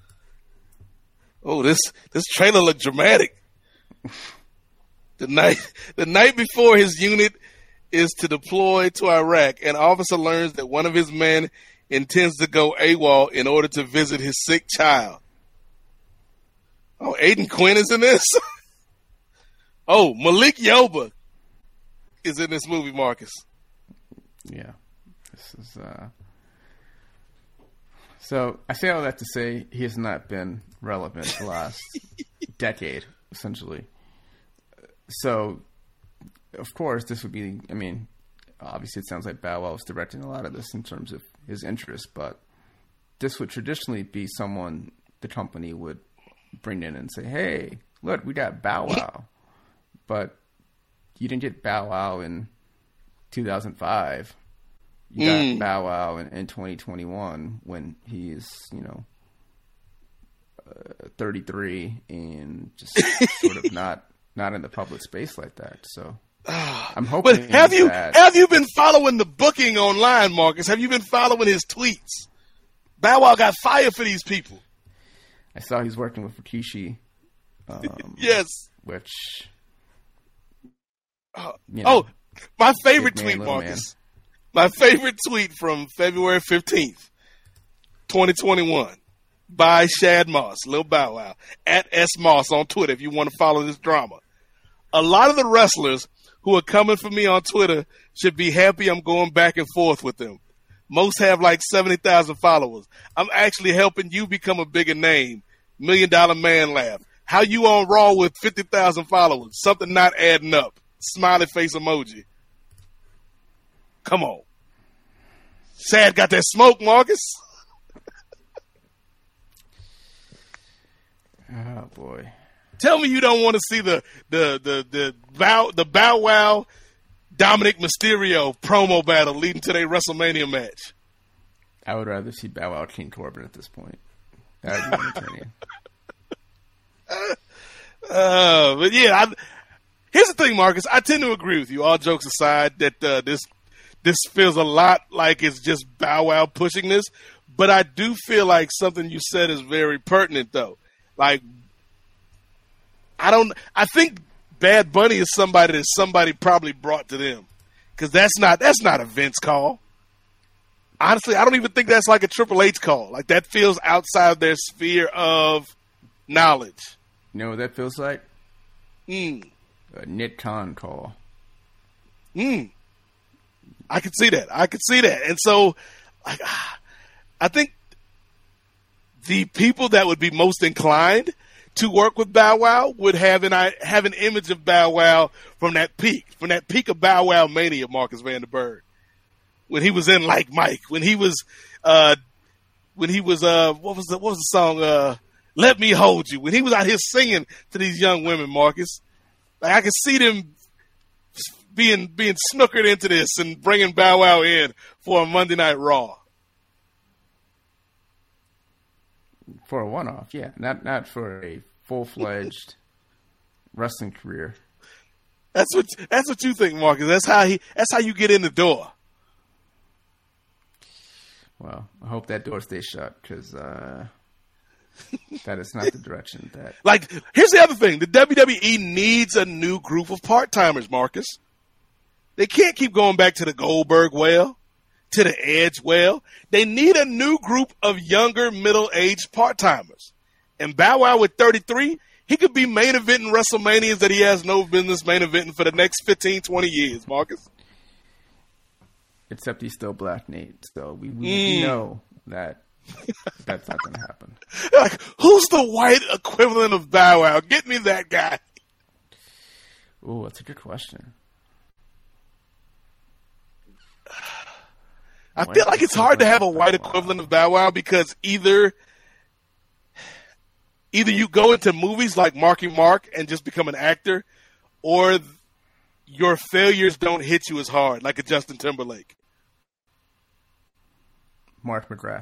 Oh, this trailer looked dramatic. The night before his unit is to deploy to Iraq, an officer learns that one of his men intends to go AWOL in order to visit his sick child. Oh, Aiden Quinn is in this? Oh, Malik Yoba is in this movie, Marcus. Yeah. This is So I say all that to say he has not been relevant the last decade, essentially. So, of course, this would be, I mean, obviously it sounds like Bow Wow is directing a lot of this in terms of his interest, but this would traditionally be someone the company would bring in and say, hey, look, we got Bow Wow. But you didn't get Bow Wow in 2005. You got Bow Wow in 2021 when he's, 33 and just sort of not in the public space like that. So I'm hoping. But have you been following the booking online, Marcus? Have you been following his tweets? Bow Wow got fired for these people. I saw he's working with Rikishi. Yes. Which. My favorite tweet, Marcus. My favorite tweet from February 15th, 2021, by Shad Moss, Lil Bow Wow, at S Moss on Twitter if you want to follow this drama. A lot of the wrestlers who are coming for me on Twitter should be happy I'm going back and forth with them. Most have like 70,000 followers. I'm actually helping you become a bigger name. $1 Million Man laugh. How you on Raw with 50,000 followers? Something not adding up. Smiley face emoji. Come on. Sad got that smoke, Marcus. Oh boy. Tell me you don't want to see the Bow Wow Dominic Mysterio promo battle leading to their WrestleMania match. I would rather see Bow Wow King Corbin at this point. That would be entertaining. But yeah, here's the thing, Marcus. I tend to agree with you. All jokes aside, that this feels a lot like it's just Bow Wow pushing this. But I do feel like something you said is very pertinent, though. Like, I think Bad Bunny is somebody that somebody probably brought to them, because that's not a Vince call. Honestly, I don't even think that's like a Triple H call. Like, that feels outside their sphere of knowledge. You know what that feels like? A Nick Khan call. I could see that. And so, like, I think the people that would be most inclined to work with Bow Wow would have an image of Bow Wow from that peak of Bow Wow mania, Marcus Vanderberg, when he was in Like Mike, when he was what was the song, Let Me Hold You, when he was out here singing to these young women, Marcus. Like, I could see them being snookered into this and bringing Bow Wow in for a Monday Night Raw. For a one-off, yeah. Not for a full-fledged wrestling career. That's what you think, Marcus. That's how you get in the door. Well, I hope that door stays shut, because that is not the direction that... Like, here's the other thing. The WWE needs a new group of part-timers, Marcus. They can't keep going back to the Goldberg well, to the Edge well. They need a new group of younger, middle-aged part-timers. And Bow Wow with 33, he could be main eventing WrestleManias that he has no business main eventing for the next 15, 20 years, Marcus. Except he's still Black Nate, so we know that that's not going to happen. Like, who's the white equivalent of Bow Wow? Get me that guy. Ooh, that's a good question. I feel like it's hard to have a white equivalent of Bow Wow, because either you go into movies like Marky Mark and just become an actor, or your failures don't hit you as hard, like a Justin Timberlake. Mark McGrath.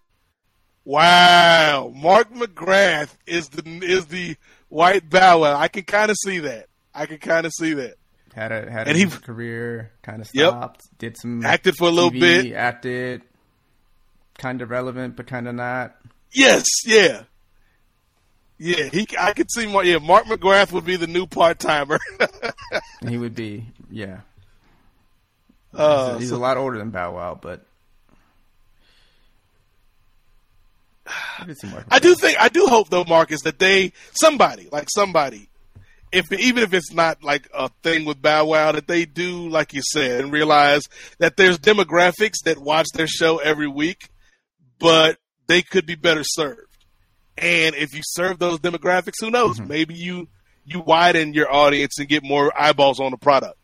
Wow, Mark McGrath is the white Bow Wow. I can kind of see that. Had a career, kind of stopped. Yep. Did some acted for a little bit. Acted, kind of relevant, but kind of not. Yes, yeah. Yeah, I could see more. Yeah, Mark McGrath would be the new part timer. He would be, yeah. He's a lot older than Bow Wow, but I do hope though, Marcus, that somebody, even if it's not like a thing with Bow Wow, that they do, like you said, and realize that there's demographics that watch their show every week, but they could be better served. And if you serve those demographics, who knows? Mm-hmm. Maybe you widen your audience and get more eyeballs on the product.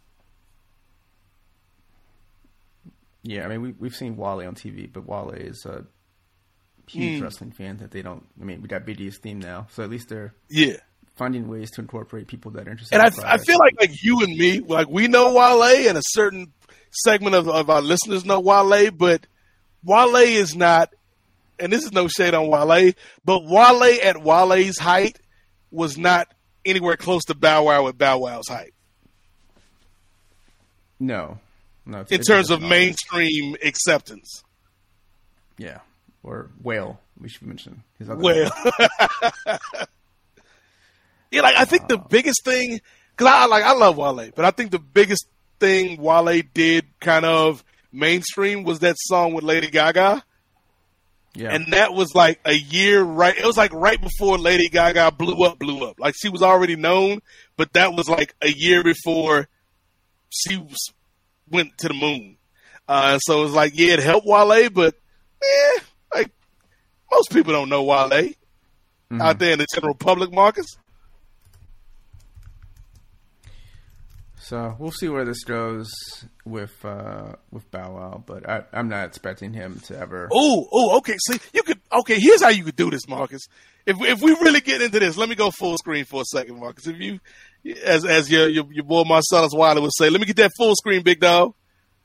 Yeah, I mean, we've seen Wale on TV, but Wale is a huge wrestling fan that they don't. I mean, we got BD's theme now, so at least they're finding ways to incorporate people that are interested. And I feel like you and me, like, we know Wale, and a certain segment of our listeners know Wale, but Wale is not. And this is no shade on Wale, but Wale at Wale's height was not anywhere close to Bow Wow at Bow Wow's height. No. In terms of mainstream acceptance. Yeah. Or Whale, we should mention. His other Whale. Yeah, like, I think the biggest thing, because I love Wale, but I think the biggest thing Wale did kind of mainstream was that song with Lady Gaga. Yeah. And that was like a year it was like right before Lady Gaga blew up. Like, she was already known, but that was like a year before she went to the moon. So it was like, yeah, it helped Wale, but like, most people don't know Wale out there in the general public, Marcus. So we'll see where this goes with Bow Wow, but I'm not expecting him to ever. Oh, okay. See, here's how you could do this, Marcus. If we really get into this, let me go full screen for a second, Marcus. If you, as your boy Marcellus Wiley would say, let me get that full screen, big dog.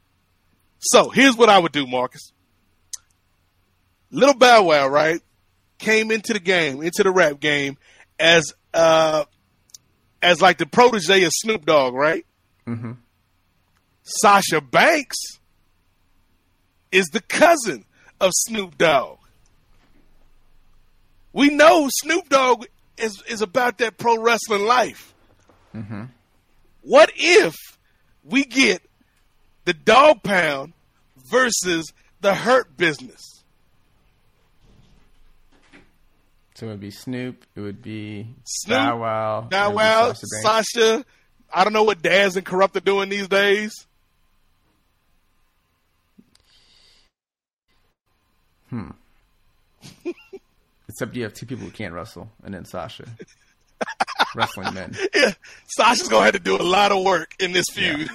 So here's what I would do, Marcus. Little Bow Wow, right? came into the game, into the rap game, as like the protege of Snoop Dogg, right? Mm-hmm. Sasha Banks is the cousin of Snoop Dogg. We know Snoop Dogg is about that pro wrestling life. Mm-hmm. What if we get the Dog Pound versus the Hurt Business? So it would be Snoop. It would be Snoop, Bow Wow. Bow Wow, Sasha. I don't know what Daz and Corrupt are doing these days. Except you have two people who can't wrestle, and then Sasha. Wrestling men. Yeah, Sasha's going to have to do a lot of work in this feud.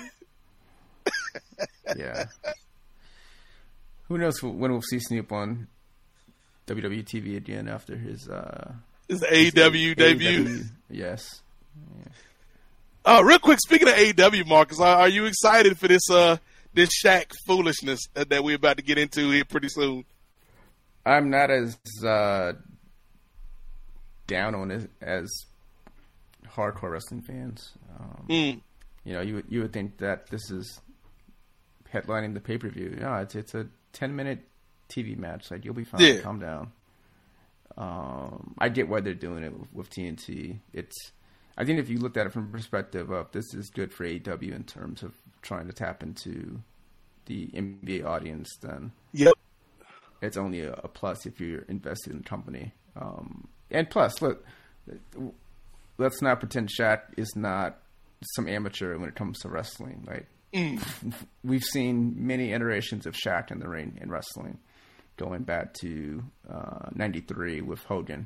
Yeah. Who knows when we'll see Snoop on WWE TV again after his AEW debut. Yes. Real quick, speaking of AEW, Marcus, are you excited for this Shaq foolishness that we're about to get into here pretty soon? I'm not as down on it as hardcore wrestling fans. You know, you would think that this is headlining the pay-per-view. No, it's a 10-minute TV match. Like, you'll be fine. Yeah. Calm down. I get why they're doing it with TNT. I think if you looked at it from the perspective of this is good for AEW in terms of trying to tap into the NBA audience, then yep, it's only a plus if you're invested in the company. And plus, look, let's not pretend Shaq is not some amateur when it comes to wrestling. Like, we've seen many iterations of Shaq in the ring in wrestling, going back to 93 with Hogan.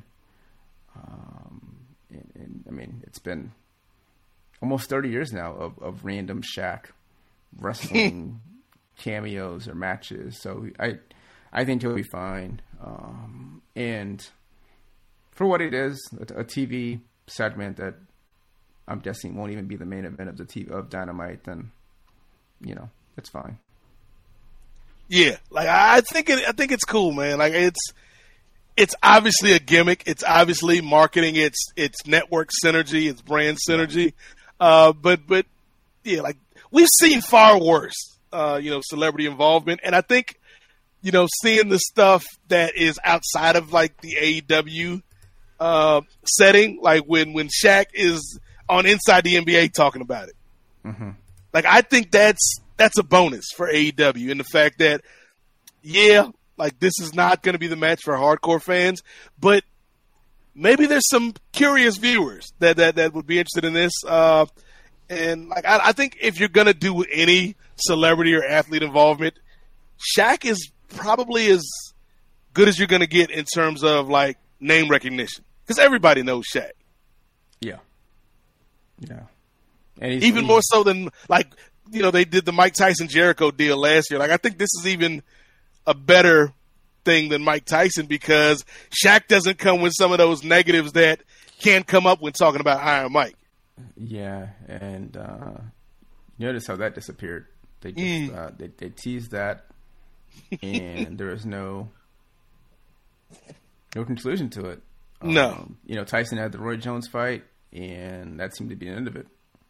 And I mean, it's been almost 30 years now of random Shaq wrestling cameos or matches. So I think he'll be fine. And for what it is, a TV segment that I'm guessing won't even be the main event of Dynamite, then, you know, it's fine. Yeah, like I think it's cool, man. Like it's obviously a gimmick. It's obviously marketing. It's network synergy. It's brand synergy. But yeah, like we've seen far worse, celebrity involvement. And I think, seeing the stuff that is outside of like the AEW setting, like when Shaq is on Inside the NBA talking about it. Mm-hmm. Like, I think that's a bonus for AEW, and the fact that, yeah, like this is not going to be the match for hardcore fans, but maybe there's some curious viewers that would be interested in this. And like, I think if you're going to do any celebrity or athlete involvement, Shaq is probably as good as you're going to get in terms of like name recognition, because everybody knows Shaq. Yeah. Yeah. And even more so than like, they did the Mike Tyson Jericho deal last year. Like, I think this is even a better thing than Mike Tyson, because Shaq doesn't come with some of those negatives that can come up when talking about Iron Mike. Yeah, and notice how that disappeared. They just they teased that, and there was no conclusion to it. No, Tyson had the Roy Jones fight, and that seemed to be the end of it.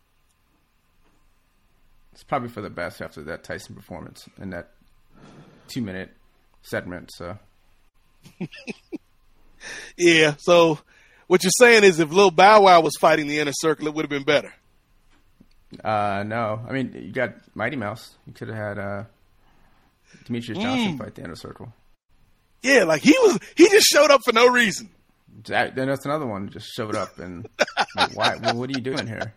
It's probably for the best after that Tyson performance and that 2-minute segment. So, yeah. So, what you're saying is, if Lil Bow Wow was fighting the Inner Circle, it would have been better. No, I mean, you got Mighty Mouse. You could have had Demetrius Johnson fight the Inner Circle. Yeah, like he just showed up for no reason. Then that's another one, just showed up and like, why? Well, what are you doing here?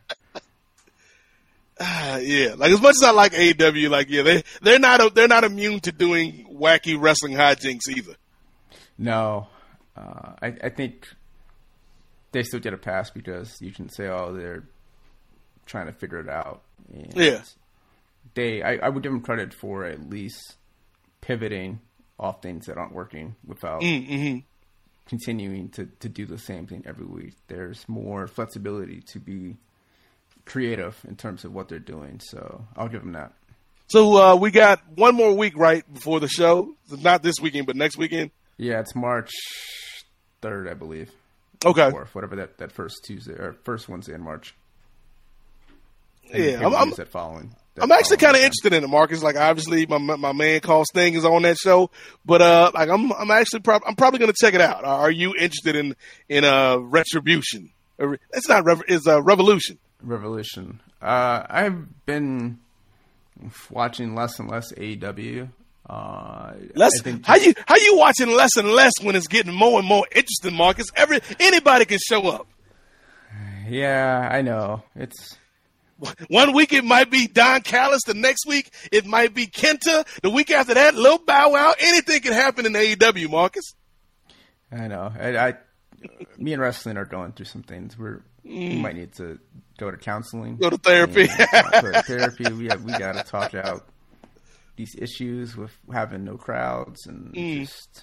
Yeah, like as much as I like AEW, like they're not immune to doing wacky wrestling hijinks either. No, I think they still get a pass because you can say, oh, they're trying to figure it out. And yeah, I would give them credit for at least pivoting off things that aren't working without continuing to do the same thing every week. There's more flexibility to be creative in terms of what they're doing, so I'll give them that. So we got one more week right before the show. Not this weekend, but next weekend. Yeah, it's March 3rd, I believe. Okay. 4th, whatever that first Tuesday or first Wednesday in March. Yeah, I'm actually kind of interested in it, Marcus. Like, obviously, my man Carl Sting is on that show, but like, I'm actually I'm probably going to check it out. Are you interested in Retribution? It's not it's Revolution. Revolution. I've been watching less and less AEW. How you watching less and less when it's getting more and more interesting, Marcus? Anybody can show up. Yeah, I know. It's 1 week it might be Don Callis. The next week it might be Kenta. The week after that, Lil Bow Wow. Anything can happen in AEW, Marcus. I know. Me and wrestling are going through some things. We might need to go to counseling. Go to therapy. We got to talk out these issues with having no crowds and just,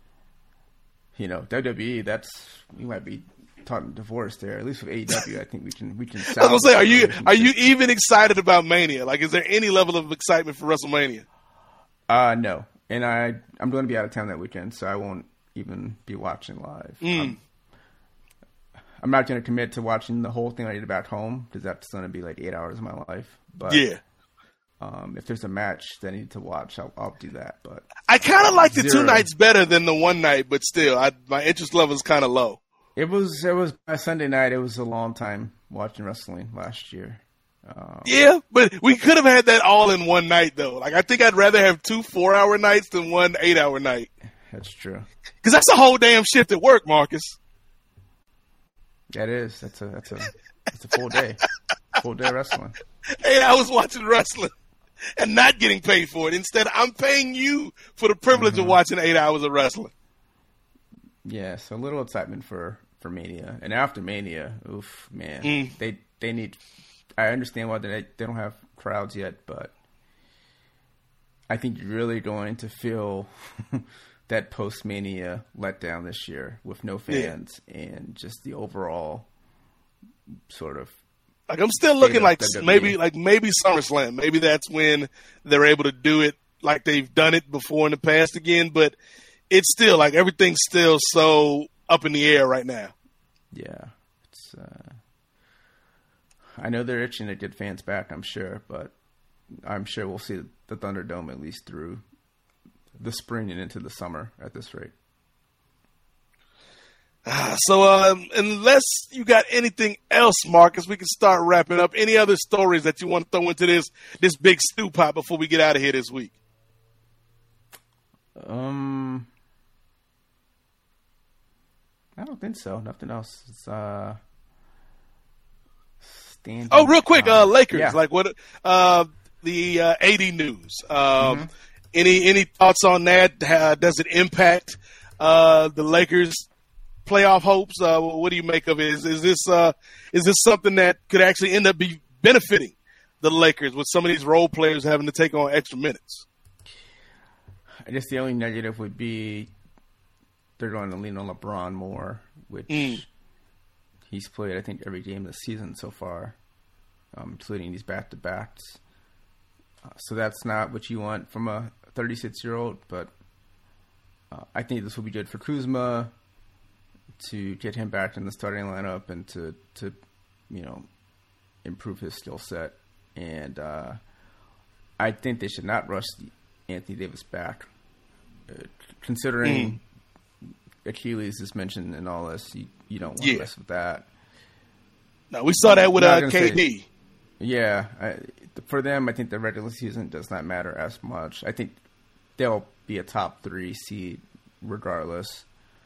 WWE. We might be talking divorce there. At least with AEW, I think we can. I was gonna say, are you even excited about Mania? Like, is there any level of excitement for WrestleMania? No, and I'm going to be out of town that weekend, so I won't even be watching live. I'm not going to commit to watching the whole thing I did back home because that's going to be like 8 hours of my life. But yeah, if there's a match that I need to watch, I'll do that. But I kind of like the 2 nights better than the 1 night, but still, my interest level is kind of low. It was by Sunday night. It was a long time watching wrestling last year. Yeah, but we could have had that all in 1 night though. Like, I think I'd rather have 2 4-hour nights than 1 8-hour night. That's true. Because that's a whole damn shift at work, Marcus. That is. That's a full day. Full day of wrestling. 8 hours watching wrestling and not getting paid for it. Instead, I'm paying you for the privilege of watching 8 hours of wrestling. Yeah, so a little excitement for Mania. And after Mania, oof, man. They need... I understand why they don't have crowds yet, but I think you're really going to feel that post-Mania letdown this year with no fans and just the overall sort of... Like, I'm still looking like maybe SummerSlam. Maybe that's when they're able to do it like they've done it before in the past again, but it's still like everything's still so up in the air right now. Yeah. It's I know they're itching to get fans back, I'm sure, but I'm sure we'll see the Thunderdome at least through the spring and into the summer at this rate. So unless you got anything else, Marcus, we can start wrapping up. Any other stories that you want to throw into this big stew pot before we get out of here this week? I don't think so. Nothing else. It's real quick, Lakers. Yeah. Like, what the AD news? Any thoughts on that? Does it impact the Lakers' playoff hopes? What do you make of it? Is this something that could actually end up be benefiting the Lakers with some of these role players having to take on extra minutes? I guess the only negative would be they're going to lean on LeBron more, which he's played, I think, every game this season so far, including these back-to-backs. So that's not what you want from a 36-year-old, but I think this will be good for Kuzma to get him back in the starting lineup and to improve his skill set. And I think they should not rush Anthony Davis back. Considering Achilles is mentioned in all this, you don't want to mess with that. No, we saw that with KD. For them, I think the regular season does not matter as much. I think they'll be a top 3 seed regardless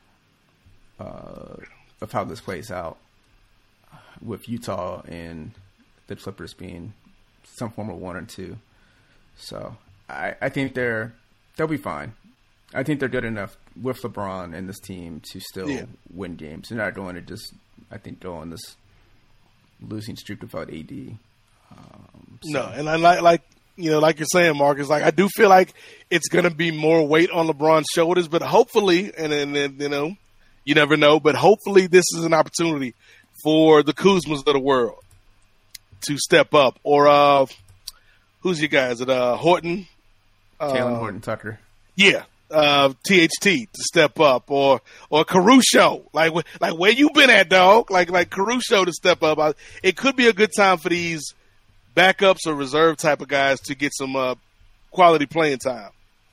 of how this plays out, with Utah and the Clippers being some form of 1 or 2. So I think they'll be fine. I think they're good enough with LeBron and this team to still win games. They're not going to just, I think, go on this losing streak without AD. No, and I like you're saying, Marcus, like, I do feel like it's going to be more weight on LeBron's shoulders, but hopefully, and then, you never know, but hopefully this is an opportunity for the Kuzmas of the world to step up. Or who's your guys? Horton? Taylor Horton Tucker. Yeah. THT to step up, or Caruso, like where you been at, dog? Like Caruso to step up. It could be a good time for these backups or reserve type of guys to get some quality playing time.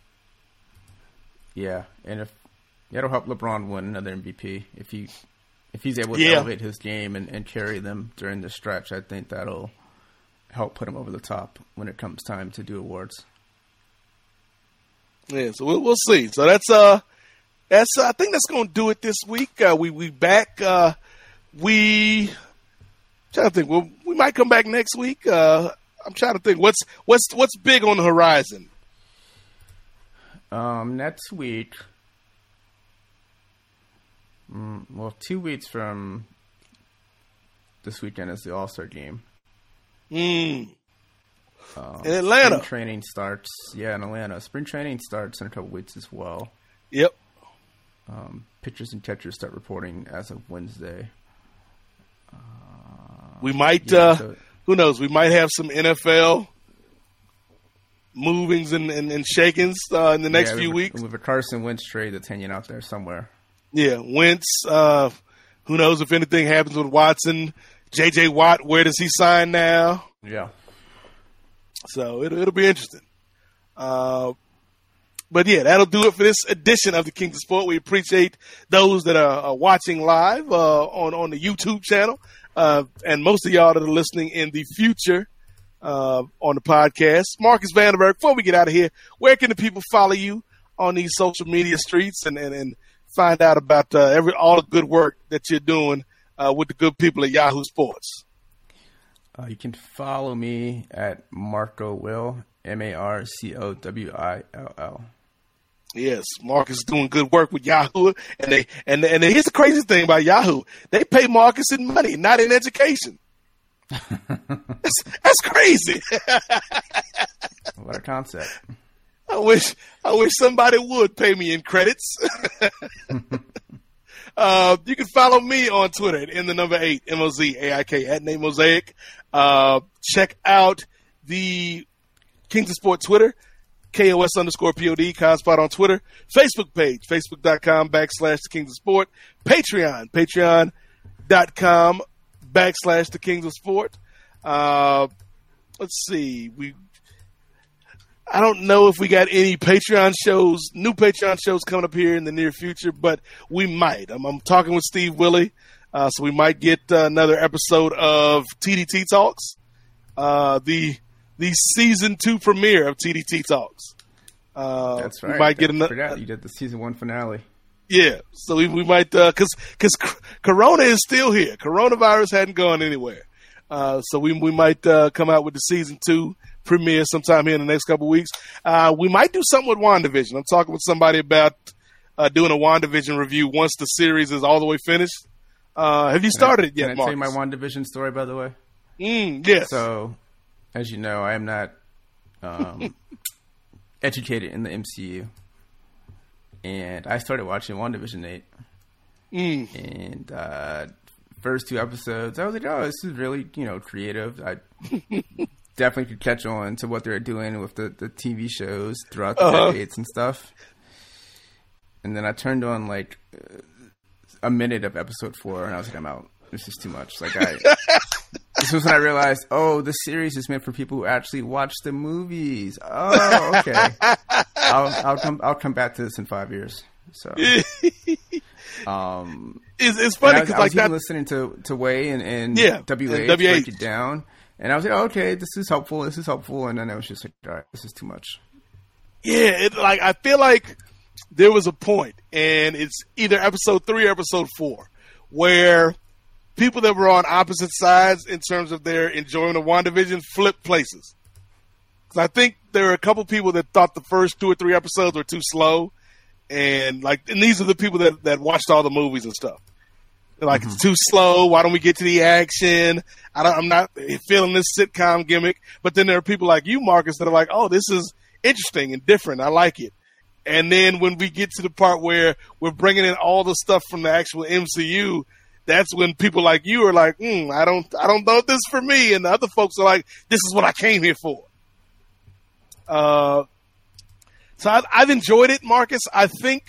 Yeah, and if that'll help LeBron win another MVP if he's able to elevate his game and carry them during the stretch. I think that'll help put him over the top when it comes time to do awards. Yeah, so we'll see. So that's I think that's going to do it this week. We back. Trying to think. We might come back next week. I'm trying to think what's big on the horizon. Next week. Well, 2 weeks from this weekend is the All-Star game. In Atlanta. Spring training starts. Yeah, in Atlanta. Spring training starts in a couple weeks as well. Yep. Pitchers and catchers start reporting as of Wednesday. We might, who knows, we might have some NFL movings and shakings in the next few weeks. With a Carson Wentz trade that's hanging out there somewhere. Yeah, Wentz. Who knows if anything happens with Watson. J.J. Watt, where does he sign now? Yeah. So it'll be interesting. But yeah, that'll do it for this edition of the Kings of Sport. We appreciate those that are watching live on the YouTube channel, and most of y'all that are listening in the future on the podcast. Marcus Vandenberg, before we get out of here, where can the people follow you on these social media streets and find out about all the good work that you're doing with the good people at Yahoo Sports? You can follow me at Marco Will, MarCoWill. Yes, Marcus is doing good work with Yahoo, and here's the crazy thing about Yahoo: they pay Marcus in money, not in education. That's crazy. What a concept! I wish somebody would pay me in credits. You can follow me on Twitter at @8 MOZAIK at Nate Mosaic. Check out the Kings of Sport Twitter, KOS_POD, Conspot on Twitter, Facebook page, Facebook.com/The Kings of Sport, Patreon, Patreon.com/The Kings of Sport. Let's see. I don't know if we got any Patreon shows, new Patreon shows coming up here in the near future, but we might. I'm talking with Steve Willie, so we might get another episode of TDT Talks, the season 2 premiere of TDT Talks. That's right. We might get another. You did the season 1 finale. Yeah, so we might because Corona is still here. Coronavirus hadn't gone anywhere, so we might come out with the season 2 premiere sometime here in the next couple of weeks. We might do something with WandaVision. I'm talking with somebody about doing a WandaVision review once the series is all the way finished. Have you started it yet, Can I Marcus? tell you my WandaVision story, by the way? Yes. So, as you know, I am not educated in the MCU. And I started watching WandaVision, Nate. And first 2 episodes, I was like, oh, this is really, creative. I definitely could catch on to what they're doing with the TV shows throughout the decades and stuff. And then I turned on like a minute of episode 4, and I was like, I'm out. This is too much. This was when I realized, the series is meant for people who actually watch the movies. Oh, okay. I'll come back to this in 5 years. So, it's funny because I was even listening to Way and WH break it down. And I was like, okay, this is helpful. And then I was just like, all right, this is too much. Yeah, I feel like there was a point, and it's either episode 3 or episode 4, where people that were on opposite sides in terms of their enjoyment of WandaVision flipped places. Because I think there were a couple people that thought the first 2 or 3 episodes were too slow, and these are the people that watched all the movies and stuff. Like, it's too slow. Why don't we get to the action? I'm not feeling this sitcom gimmick. But then there are people like you, Marcus, that are like, oh, this is interesting and different. I like it. And then when we get to the part where we're bringing in all the stuff from the actual MCU, that's when people like you are like, I don't know if this is for me. And the other folks are like, this is what I came here for. So I've enjoyed it, Marcus. I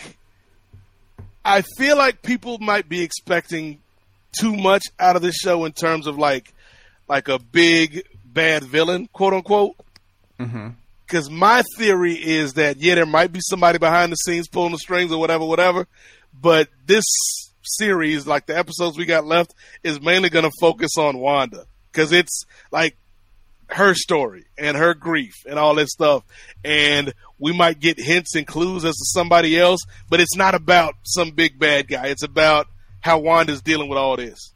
feel like people might be expecting too much out of this show in terms of like a big bad villain, quote unquote. Because my theory is that, there might be somebody behind the scenes pulling the strings or whatever, but this series, like the episodes we got left, is mainly going to focus on Wanda because it's like her story and her grief and all that stuff. And we might get hints and clues as to somebody else, but it's not about some big bad guy. It's about how Wanda's dealing with all this.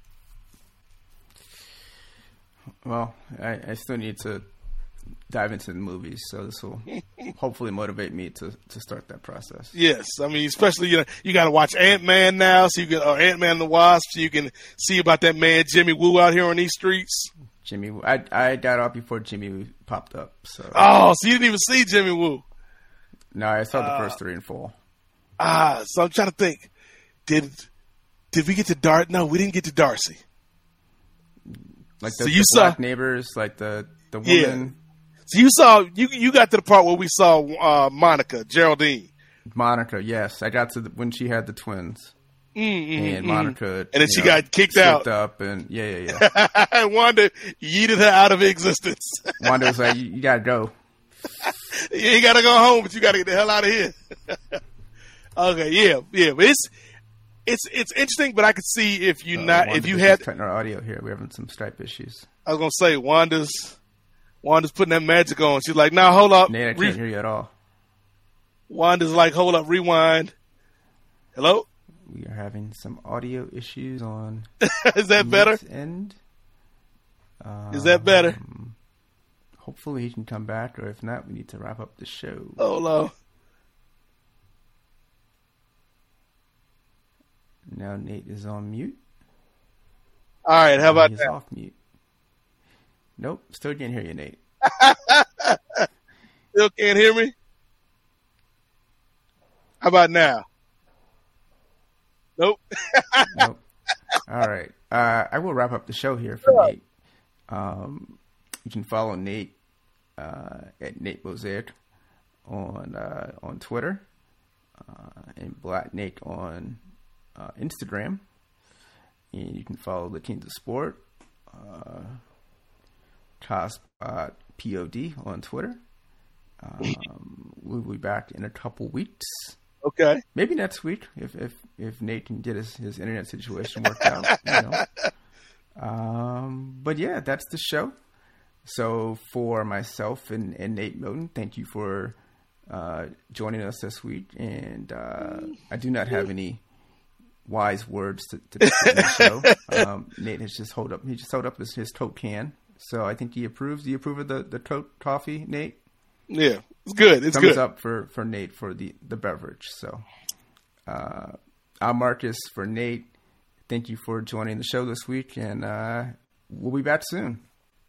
Well, I still need to dive into the movies, so this will hopefully motivate me to start that process. Yes, I mean, especially you got to watch Ant-Man now, so you can Ant-Man and the Wasp, so you can see about that man Jimmy Woo out here on these streets. Jimmy Woo, I got out before Jimmy Woo popped up. So so you didn't even see Jimmy Woo? No, I saw the first 3 and 4. So I'm trying to think. Did we get to Darcy? No, we didn't get to Darcy. Like the black neighbors, like the woman. Yeah. So you saw you got to the part where we saw Monica, Geraldine. Monica, yes, I got to when she had the twins, and Monica, and then she got kicked out. Up and yeah. And Wanda yeeted her out of existence. Wanda was like, "You gotta go. You ain't gotta go home, but you gotta get the hell out of here." Okay, yeah, but it's interesting, but I could see if you had cutting our audio here. We're having some Skype issues. I was gonna say Wanda's putting that magic on. She's like, "Now hold up, Nate, I can't hear you at all." Wanda's like, "Hold up, rewind." Hello. We are having some audio issues on. Is that better? End. Is that better? Hopefully he can come back, or if not, we need to wrap up the show. Oh no. Now Nate is on mute. All right, how about He's that? Off mute. Nope, still can't hear you, Nate. Still can't hear me? How about now? Nope. Nope. All right. I will wrap up the show here for Nate. You can follow Nate at Nate Mosaic on Twitter, and Black Nate on Instagram. And you can follow the Kings of Sport, Cospod POD on Twitter. We'll be back in a couple weeks. Okay. Maybe next week if Nate can get his internet situation worked out. But yeah, that's the show. So for myself and Nate Milton, thank you for joining us this week. And I do not have any wise words to the show. Nate has just held up his Coke can. So I think he approves. Do you approve of the Coke coffee, Nate? Yeah, it's good. It's Thumbs good. up for Nate for the beverage. So I'm Marcus for Nate. Thank you for joining the show this week, and we'll be back soon.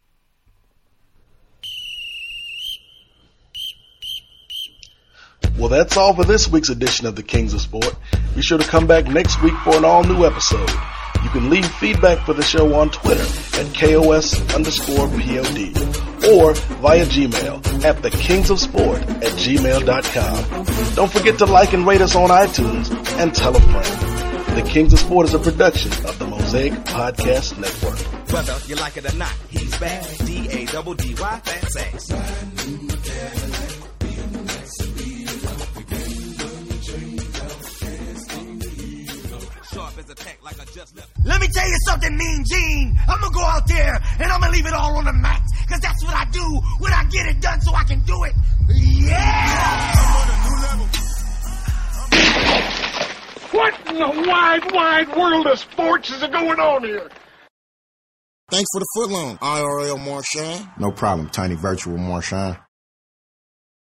Well, that's all for this week's edition of the Kings of Sport. Be sure to come back next week for an all-new episode. You can leave feedback for the show on Twitter at KOS_POD or via Gmail at thekingsofsport@gmail.com. Don't forget to like and rate us on iTunes and tell a friend. The Kings of Sport is a production of the Mosaic Podcast Network. Whether you like it or not, he's back. D-A-double-D-Y, fat sex. Let me tell you something, Mean Gene. I'm gonna go out there and I'm gonna leave it all on the mat. Cause that's what I do when I get it done so I can do it. Yeah! What in the wide, wide world of sports is going on here? Thanks for the foot loan, IRL Marshawn. No problem, Tiny Virtual Marshawn.